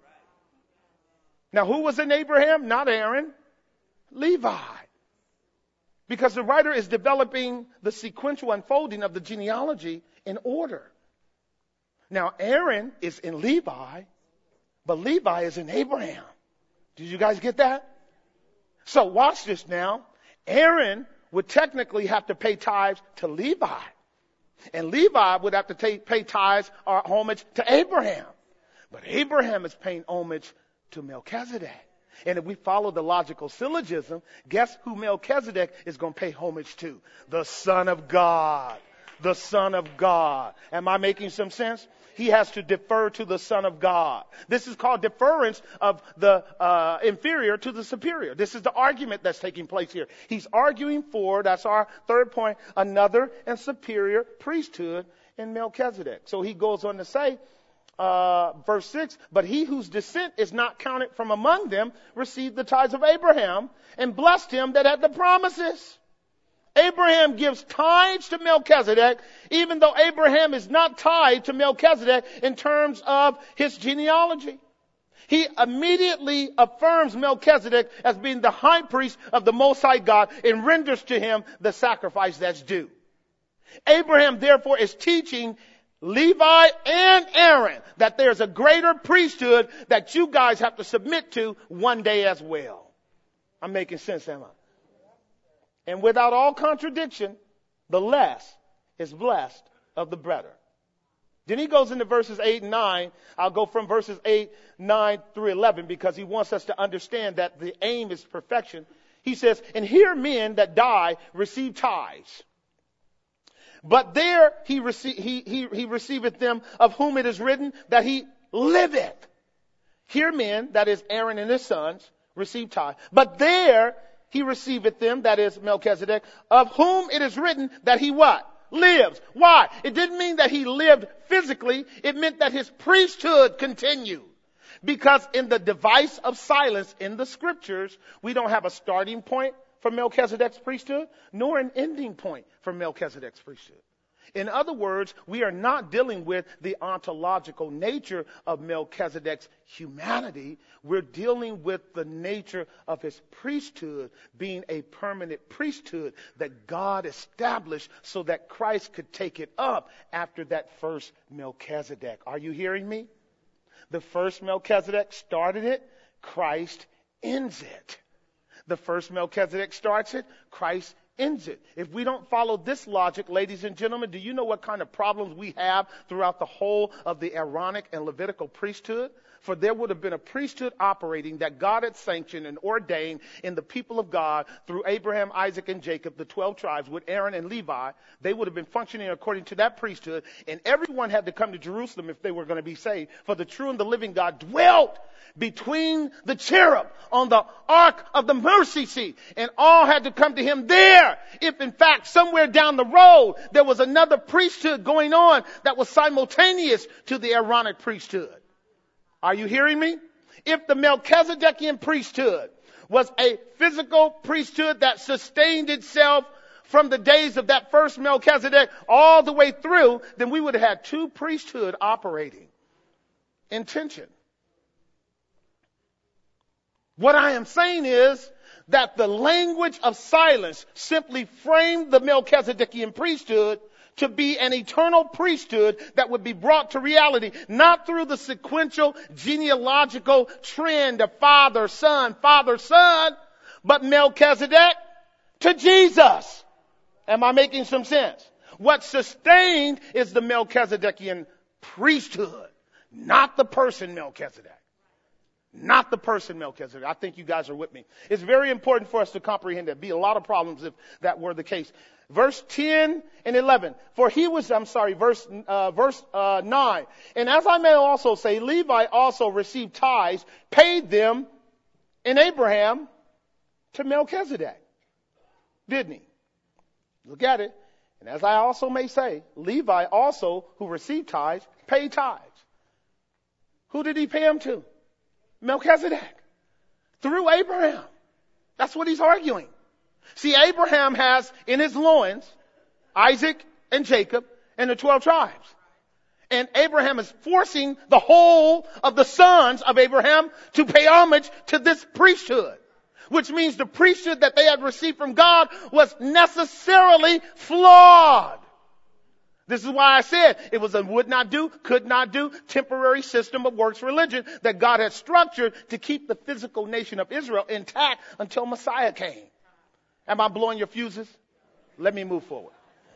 Now, who was in Abraham? Not Aaron. Levi. Because the writer is developing the sequential unfolding of the genealogy in order. Now, Aaron is in Levi, but Levi is in Abraham. Did you guys get that? So watch this now. Aaron would technically have to pay tithes to Levi. And Levi would have to take, pay tithes or homage to Abraham. But Abraham is paying homage to Melchizedek. And if we follow the logical syllogism, guess who Melchizedek is going to pay homage to? The Son of God. The Son of God. Am I making some sense? He has to defer to the Son of God. This is called deference of the uh, inferior to the superior. This is the argument that's taking place here. He's arguing for, that's our third point, another and superior priesthood in Melchizedek. So he goes on to say, uh, verse six, but he whose descent is not counted from among them received the tithes of Abraham and blessed him that had the promises. Abraham gives tithes to Melchizedek, even though Abraham is not tied to Melchizedek in terms of his genealogy. He immediately affirms Melchizedek as being the high priest of the Most High God and renders to him the sacrifice that's due. Abraham, therefore, is teaching Levi and Aaron that there's a greater priesthood that you guys have to submit to one day as well. I'm making sense, am I? And without all contradiction, the less is blessed of the better. Then he goes into verses eight and nine. I'll go from verses eight, nine through eleven because he wants us to understand that the aim is perfection. He says, and here men that die receive tithes. But there he, rece- he, he, he receiveth them of whom it is written that he liveth. Here men, that is Aaron and his sons, receive tithes. But there he receiveth them, that is Melchizedek, of whom it is written that he what? Lives. Why? It didn't mean that he lived physically. It meant that his priesthood continued. Because in the device of silence in the scriptures, we don't have a starting point for Melchizedek's priesthood, nor an ending point for Melchizedek's priesthood. In other words, we are not dealing with the ontological nature of Melchizedek's humanity. We're dealing with the nature of his priesthood being a permanent priesthood that God established so that Christ could take it up after that first Melchizedek. Are you hearing me? The first Melchizedek started it. Christ ends it. The first Melchizedek starts it. Christ ends it. If we don't follow this logic, ladies and gentlemen, do you know what kind of problems we have throughout the whole of the Aaronic and Levitical priesthood? For there would have been a priesthood operating that God had sanctioned and ordained in the people of God through Abraham, Isaac, and Jacob, the twelve tribes, with Aaron and Levi. They would have been functioning according to that priesthood, and everyone had to come to Jerusalem if they were going to be saved. For the true and the living God dwelt between the cherub on the ark of the mercy seat, and all had to come to him there. If in fact somewhere down the road there was another priesthood going on that was simultaneous to the Aaronic priesthood. Are you hearing me? If the Melchizedekian priesthood was a physical priesthood that sustained itself from the days of that first Melchizedek all the way through, then we would have had two priesthood operating in tension. What I am saying is that the language of silence simply framed the Melchizedekian priesthood to be an eternal priesthood that would be brought to reality, not through the sequential genealogical trend of father, son, father, son, but Melchizedek to Jesus. Am I making some sense? What sustained is the Melchizedekian priesthood, not the person Melchizedek. Not the person Melchizedek. I think you guys are with me. It's very important for us to comprehend that. Be a lot of problems if that were the case. Verse ten and eleven. For he was, I'm sorry, verse, uh, verse, uh, nine. And as I may also say, Levi also received tithes, paid them in Abraham to Melchizedek. Didn't he? Look at it. And as I also may say, Levi also, who received tithes, paid tithes. Who did he pay them to? Melchizedek. Through Abraham. That's what he's arguing. See, Abraham has in his loins Isaac and Jacob and the twelve tribes. And Abraham is forcing the whole of the sons of Abraham to pay homage to this priesthood. Which means the priesthood that they had received from God was necessarily flawed. This is why I said it was a would not do, could not do, temporary system of works religion that God had structured to keep the physical nation of Israel intact until Messiah came. Am I blowing your fuses? Let me move forward.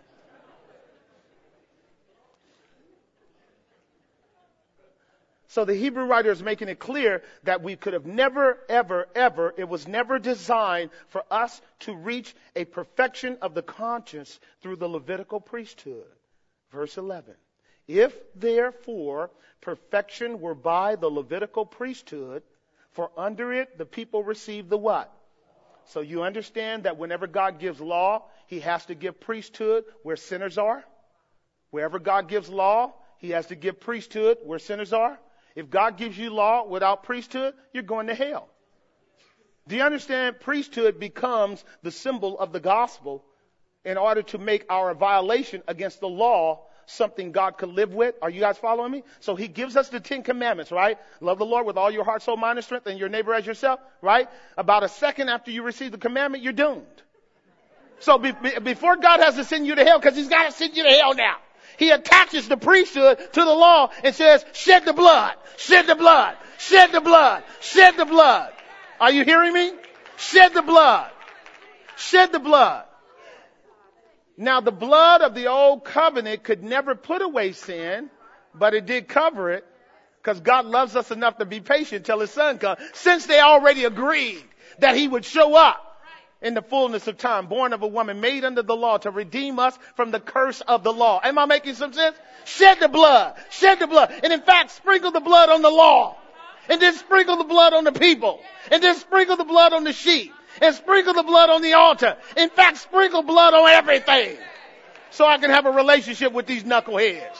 So the Hebrew writer is making it clear that we could have never, ever, ever, it was never designed for us to reach a perfection of the conscience through the Levitical priesthood. Verse eleven. If therefore perfection were by the Levitical priesthood, for under it the people received the what? So you understand that whenever God gives law, he has to give priesthood where sinners are. Wherever God gives law, he has to give priesthood where sinners are. If God gives you law without priesthood, you're going to hell. Do you understand? Priesthood becomes the symbol of the gospel in order to make our violation against the law something God could live with. Are you guys following me? So he gives us the Ten Commandments, right? Love the Lord with all your heart, soul, mind, and strength, and your neighbor as yourself, right? About a second after you receive the commandment, you're doomed. So be, be, before God has to send you to hell, because he's got to send you to hell now, he attaches the priesthood to the law and says, shed the blood, shed the blood, shed the blood, shed the blood. Are you hearing me? Shed the blood. Shed the blood. Now, the blood of the old covenant could never put away sin, but it did cover it because God loves us enough to be patient till his son comes. Since they already agreed that he would show up in the fullness of time, born of a woman, made under the law to redeem us from the curse of the law. Am I making some sense? Shed the blood. Shed the blood. And in fact, sprinkle the blood on the law. And then sprinkle the blood on the people. And then sprinkle the blood on the sheep. And sprinkle the blood on the altar. In fact, sprinkle blood on everything. So I can have a relationship with these knuckleheads.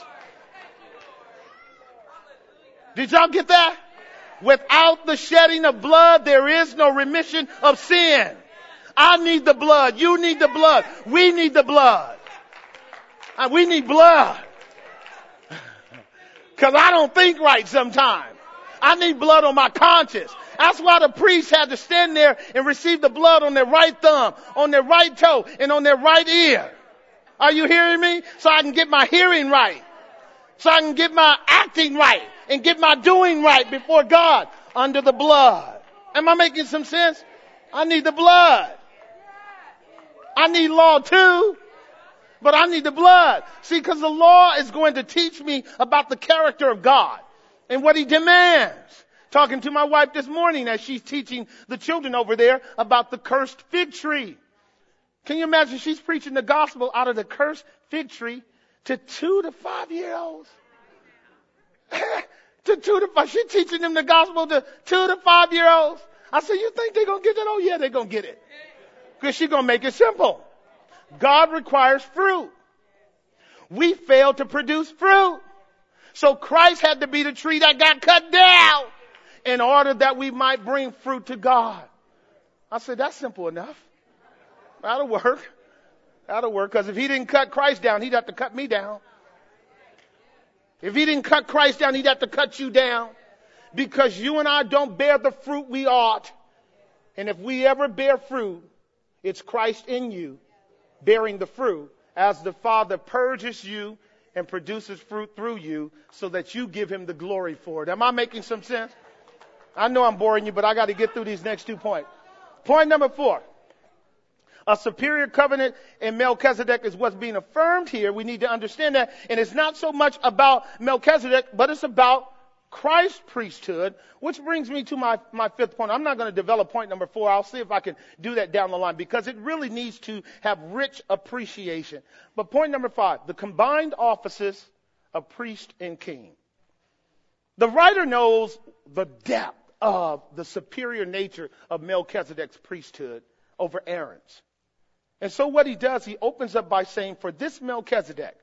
Did y'all get that? Without the shedding of blood, there is no remission of sin. I need the blood. You need the blood. We need the blood. We need blood. Because I don't think right sometimes. I need blood on my conscience. That's why the priest had to stand there and receive the blood on their right thumb, on their right toe, and on their right ear. Are you hearing me? So I can get my hearing right. So I can get my acting right and get my doing right before God under the blood. Am I making some sense? I need the blood. I need law too, but I need the blood. See, because the law is going to teach me about the character of God and what he demands. Talking to my wife this morning as she's teaching the children over there about the cursed fig tree. Can you imagine she's preaching the gospel out of the cursed fig tree to two to five year olds? to two to five. She's teaching them the gospel to two to five year olds. I said, you think they're going to get that? Oh yeah, they're going to get it. Because she's going to make it simple. God requires fruit. We fail to produce fruit. So Christ had to be the tree that got cut down in order that we might bring fruit to God. I said, that's simple enough. That'll work. That'll work. Because if he didn't cut Christ down, he'd have to cut me down. If he didn't cut Christ down, he'd have to cut you down. Because you and I don't bear the fruit we ought. And if we ever bear fruit, it's Christ in you bearing the fruit as the Father purges you and produces fruit through you so that you give him the glory for it. Am I making some sense? I know I'm boring you, but I got to get through these next two points. Point number four. A superior covenant in Melchizedek is what's being affirmed here. We need to understand that. And it's not so much about Melchizedek, but it's about Christ's priesthood, which brings me to my, my fifth point. I'm not going to develop point number four. I'll see if I can do that down the line because it really needs to have rich appreciation. But point number five, the combined offices of priest and king. The writer knows the depth of the superior nature of Melchizedek's priesthood over Aaron's. And so what he does, he opens up by saying, for this Melchizedek,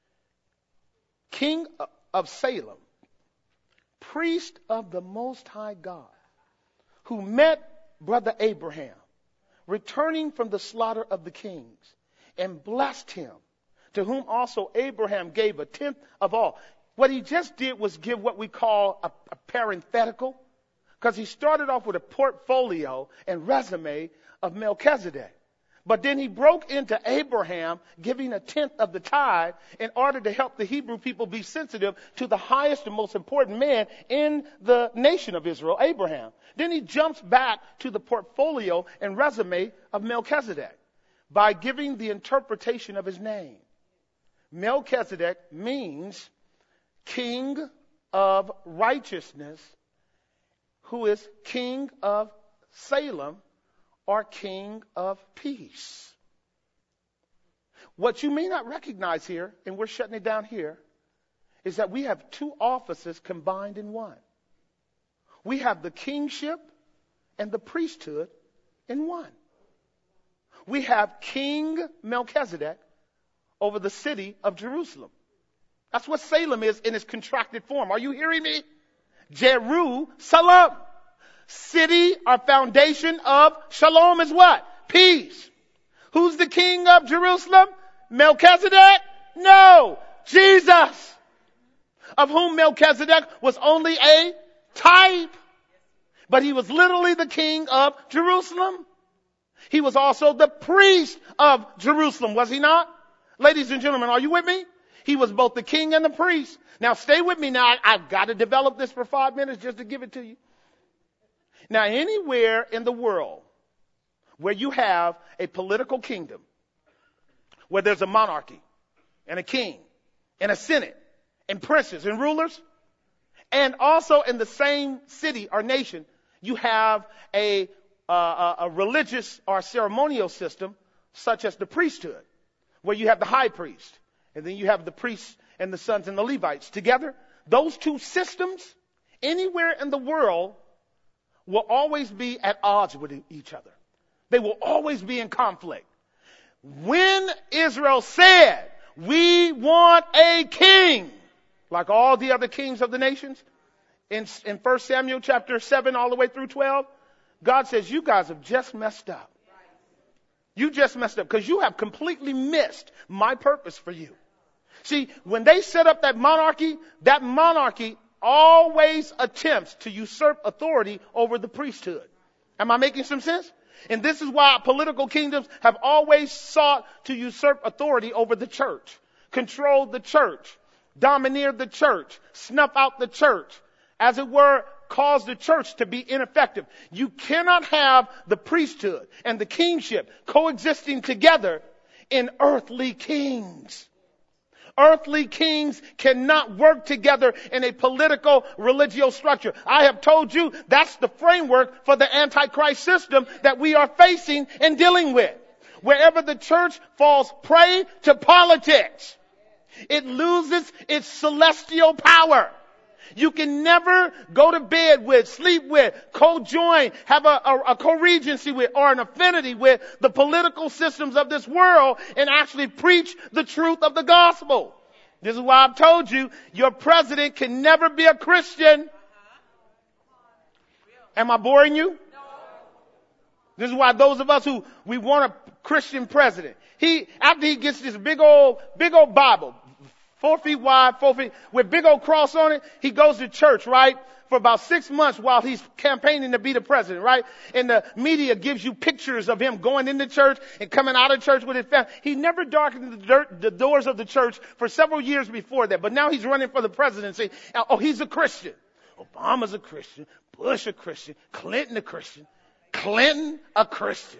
king of Salem, priest of the Most High God, who met brother Abraham, returning from the slaughter of the kings, and blessed him, to whom also Abraham gave a tenth of all. What he just did was give what we call a, a parenthetical, because he started off with a portfolio and resume of Melchizedek. But then he broke into Abraham giving a tenth of the tithe in order to help the Hebrew people be sensitive to the highest and most important man in the nation of Israel, Abraham. Then he jumps back to the portfolio and resume of Melchizedek by giving the interpretation of his name. Melchizedek means king of righteousness, who is king of Salem, or king of peace. What you may not recognize here, and we're shutting it down here, is that we have two offices combined in one. We have the kingship and the priesthood in one. We have King Melchizedek over the city of Jerusalem. That's what Salem is in its contracted form. Are you hearing me? Jerusalem. City or foundation of shalom is what? Peace. Who's the king of Jerusalem? Melchizedek? No. Jesus. Of whom Melchizedek was only a type. But he was literally the king of Jerusalem. He was also the priest of Jerusalem, was he not? Ladies and gentlemen, are you with me? He was both the king and the priest. Now stay with me now. I, I've got to develop this for five minutes just to give it to you. Now anywhere in the world where you have a political kingdom, where there's a monarchy and a king and a senate and princes and rulers, and also in the same city or nation, you have a, uh, a religious or ceremonial system such as the priesthood, where you have the high priest, and then you have the priests and the sons and the Levites together. Those two systems, anywhere in the world, will always be at odds with each other. They will always be in conflict. When Israel said, we want a king, like all the other kings of the nations, in, in First Samuel chapter seven all the way through twelve, God says, you guys have just messed up. You just messed up because you have completely missed my purpose for you. See, when they set up that monarchy, that monarchy always attempts to usurp authority over the priesthood. Am I making some sense? And this is why political kingdoms have always sought to usurp authority over the church, control the church, domineer the church, snuff out the church, as it were, cause the church to be ineffective. You cannot have the priesthood and the kingship coexisting together in earthly kings. Earthly kings cannot work together in a political religio structure. I have told you that's the framework for the Antichrist system that we are facing and dealing with. Wherever the church falls prey to politics, it loses its celestial power. You can never go to bed with, sleep with, co-join, have a, a, a co-regency with, or an affinity with the political systems of this world and actually preach the truth of the gospel. This is why I've told you, your president can never be a Christian. Am I boring you? This is why those of us who, we want a Christian president, he, after he gets this big old, big old Bible, four feet wide, four feet, with big old cross on it, he goes to church, right? For about six months while he's campaigning to be the president, right? And the media gives you pictures of him going into church and coming out of church with his family. He never darkened the, dirt, the doors of the church for several years before that. But now he's running for the presidency. Oh, he's a Christian. Obama's a Christian. Bush a Christian. Clinton a Christian. Clinton a Christian.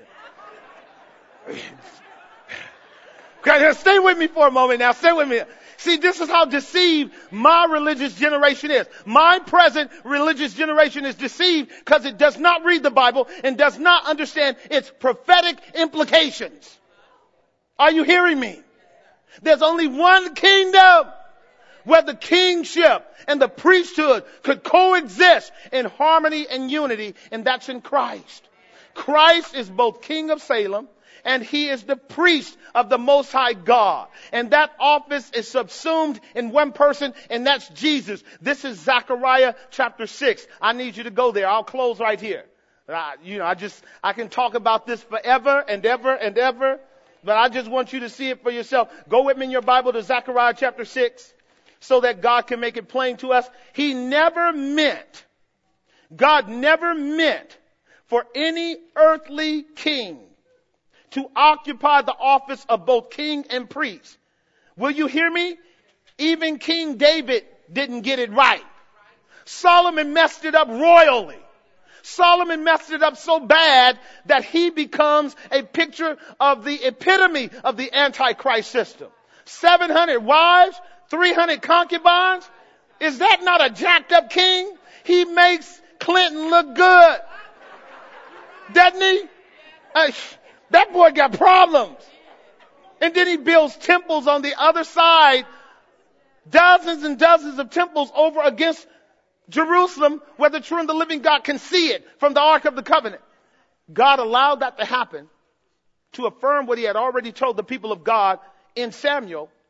Okay, stay with me for a moment now. Stay with me. See, this is how deceived my religious generation is. My present religious generation is deceived because it does not read the Bible and does not understand its prophetic implications. Are you hearing me? There's only one kingdom where the kingship and the priesthood could coexist in harmony and unity, and that's in Christ. Christ is both King of Salem and he is the priest of the Most High God. And that office is subsumed in one person, and that's Jesus. This is Zechariah chapter six. I need you to go there. I'll close right here. I, you know, I just, I can talk about this forever and ever and ever, but I just want you to see it for yourself. Go with me in your Bible to Zechariah chapter six so that God can make it plain to us. He never meant, God never meant for any earthly king to occupy the office of both king and priest. Will you hear me? Even King David didn't get it right. Solomon messed it up royally. Solomon messed it up so bad that he becomes a picture of the epitome of the Antichrist system. seven hundred wives, three hundred concubines. Is that not a jacked up king? He makes Clinton look good. Doesn't he? Uh, That boy got problems. And then he builds temples on the other side, dozens and dozens of temples over against Jerusalem, where the true and the living God can see it from the Ark of the Covenant. God allowed that to happen to affirm what he had already told the people of God in Samuel,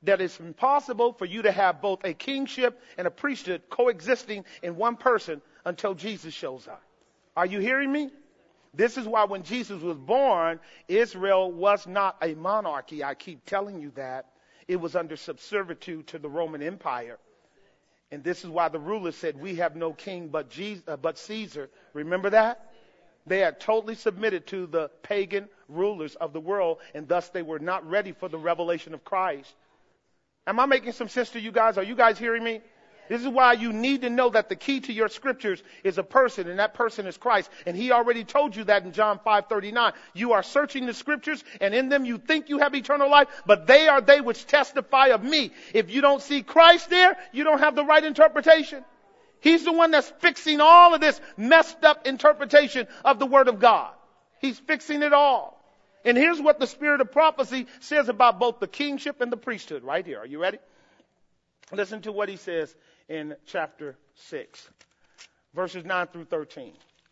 that it's impossible for you to have both a kingship and a priesthood coexisting in one person until Jesus shows up. Are you hearing me? This is why when Jesus was born, Israel was not a monarchy. I keep telling you that. It was under subservitude to the Roman Empire. And this is why the rulers said, we have no king but Jesus, uh, but Caesar. Remember that? They had totally submitted to the pagan rulers of the world, and thus they were not ready for the revelation of Christ. Am I making some sense to you guys? Are you guys hearing me? This is why you need to know that the key to your scriptures is a person, and that person is Christ. And he already told you that in John five thirty-nine. You are searching the scriptures, and in them you think you have eternal life, but they are they which testify of me. If you don't see Christ there, you don't have the right interpretation. He's the one that's fixing all of this messed up interpretation of the Word of God. He's fixing it all. And here's what the spirit of prophecy says about both the kingship and the priesthood right here. Are you ready? Listen to what he says in chapter six, verses nine through thirteen.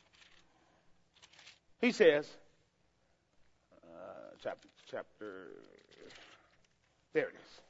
He says, uh, chapter, chapter, there it is.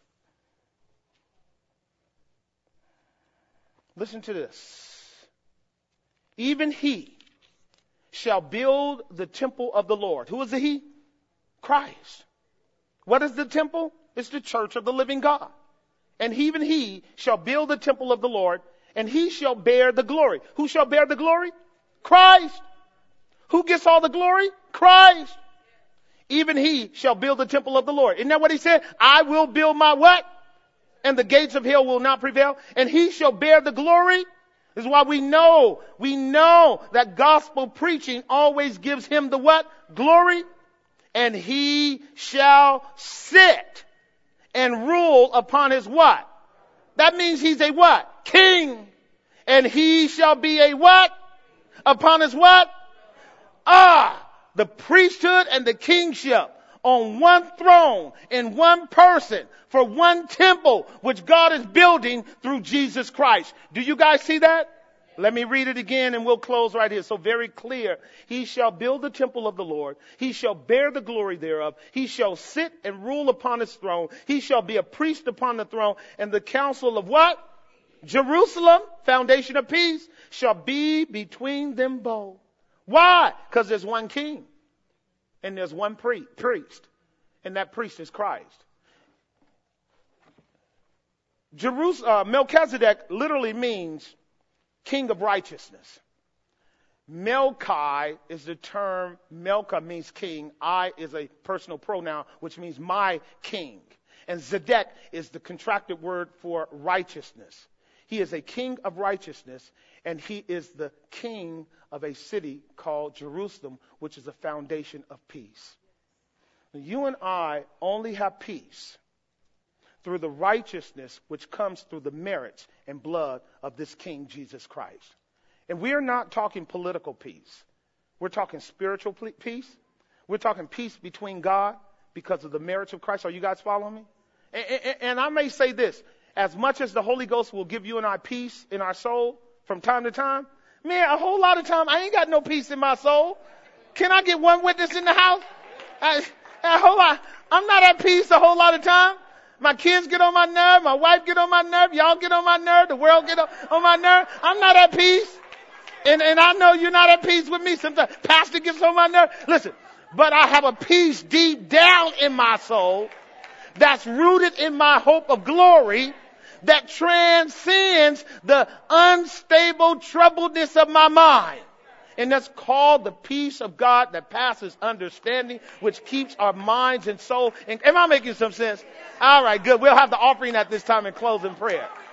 Listen to this. Even he shall build the temple of the Lord. Who is the he? Christ. What is the temple? It's the church of the living God. And even he shall build the temple of the Lord, and he shall bear the glory. Who shall bear the glory? Christ. Who gets all the glory? Christ. Even he shall build the temple of the Lord. Isn't that what he said? I will build my what? And the gates of hell will not prevail. And he shall bear the glory. This is why we know, we know that gospel preaching always gives him the what? Glory. And he shall sit and rule upon his what? That means he's a what? King. And he shall be a what? Upon his what? Ah, the priesthood and the kingship on one throne in one person for one temple which God is building through Jesus Christ. Do you guys see that? Let me read it again and we'll close right here. So very clear. He shall build the temple of the Lord. He shall bear the glory thereof. He shall sit and rule upon his throne. He shall be a priest upon the throne. And the council of what? Jerusalem, foundation of peace, shall be between them both. Why? Because there's one king. And there's one pre- priest. And that priest is Christ. Jerus- uh, Melchizedek literally means king of righteousness. Melchi is the term, Melcha means king. I is a personal pronoun, which means my king. And Zedek is the contracted word for righteousness. He is a king of righteousness, and he is the king of a city called Jerusalem, which is a foundation of peace. You and I only have peace through the righteousness which comes through the merits and blood of this King Jesus Christ. And we are not talking political peace. We're talking spiritual peace. We're talking peace between God because of the merits of Christ. Are you guys following me? And, and, and I may say this, as much as the Holy Ghost will give you and I peace in our soul from time to time, man, a whole lot of time I ain't got no peace in my soul. Can I get one witness in the house? I, a whole lot, I'm not at peace a whole lot of time. My kids get on my nerve. My wife get on my nerve. Y'all get on my nerve. The world get on, on my nerve. I'm not at peace. And, and I know you're not at peace with me. Sometimes pastor gets on my nerve. Listen, but I have a peace deep down in my soul that's rooted in my hope of glory that transcends the unstable troubledness of my mind. And that's called the peace of God that passes understanding, which keeps our minds and soul. And am I making some sense? All right, good. We'll have the offering at this time and close in prayer.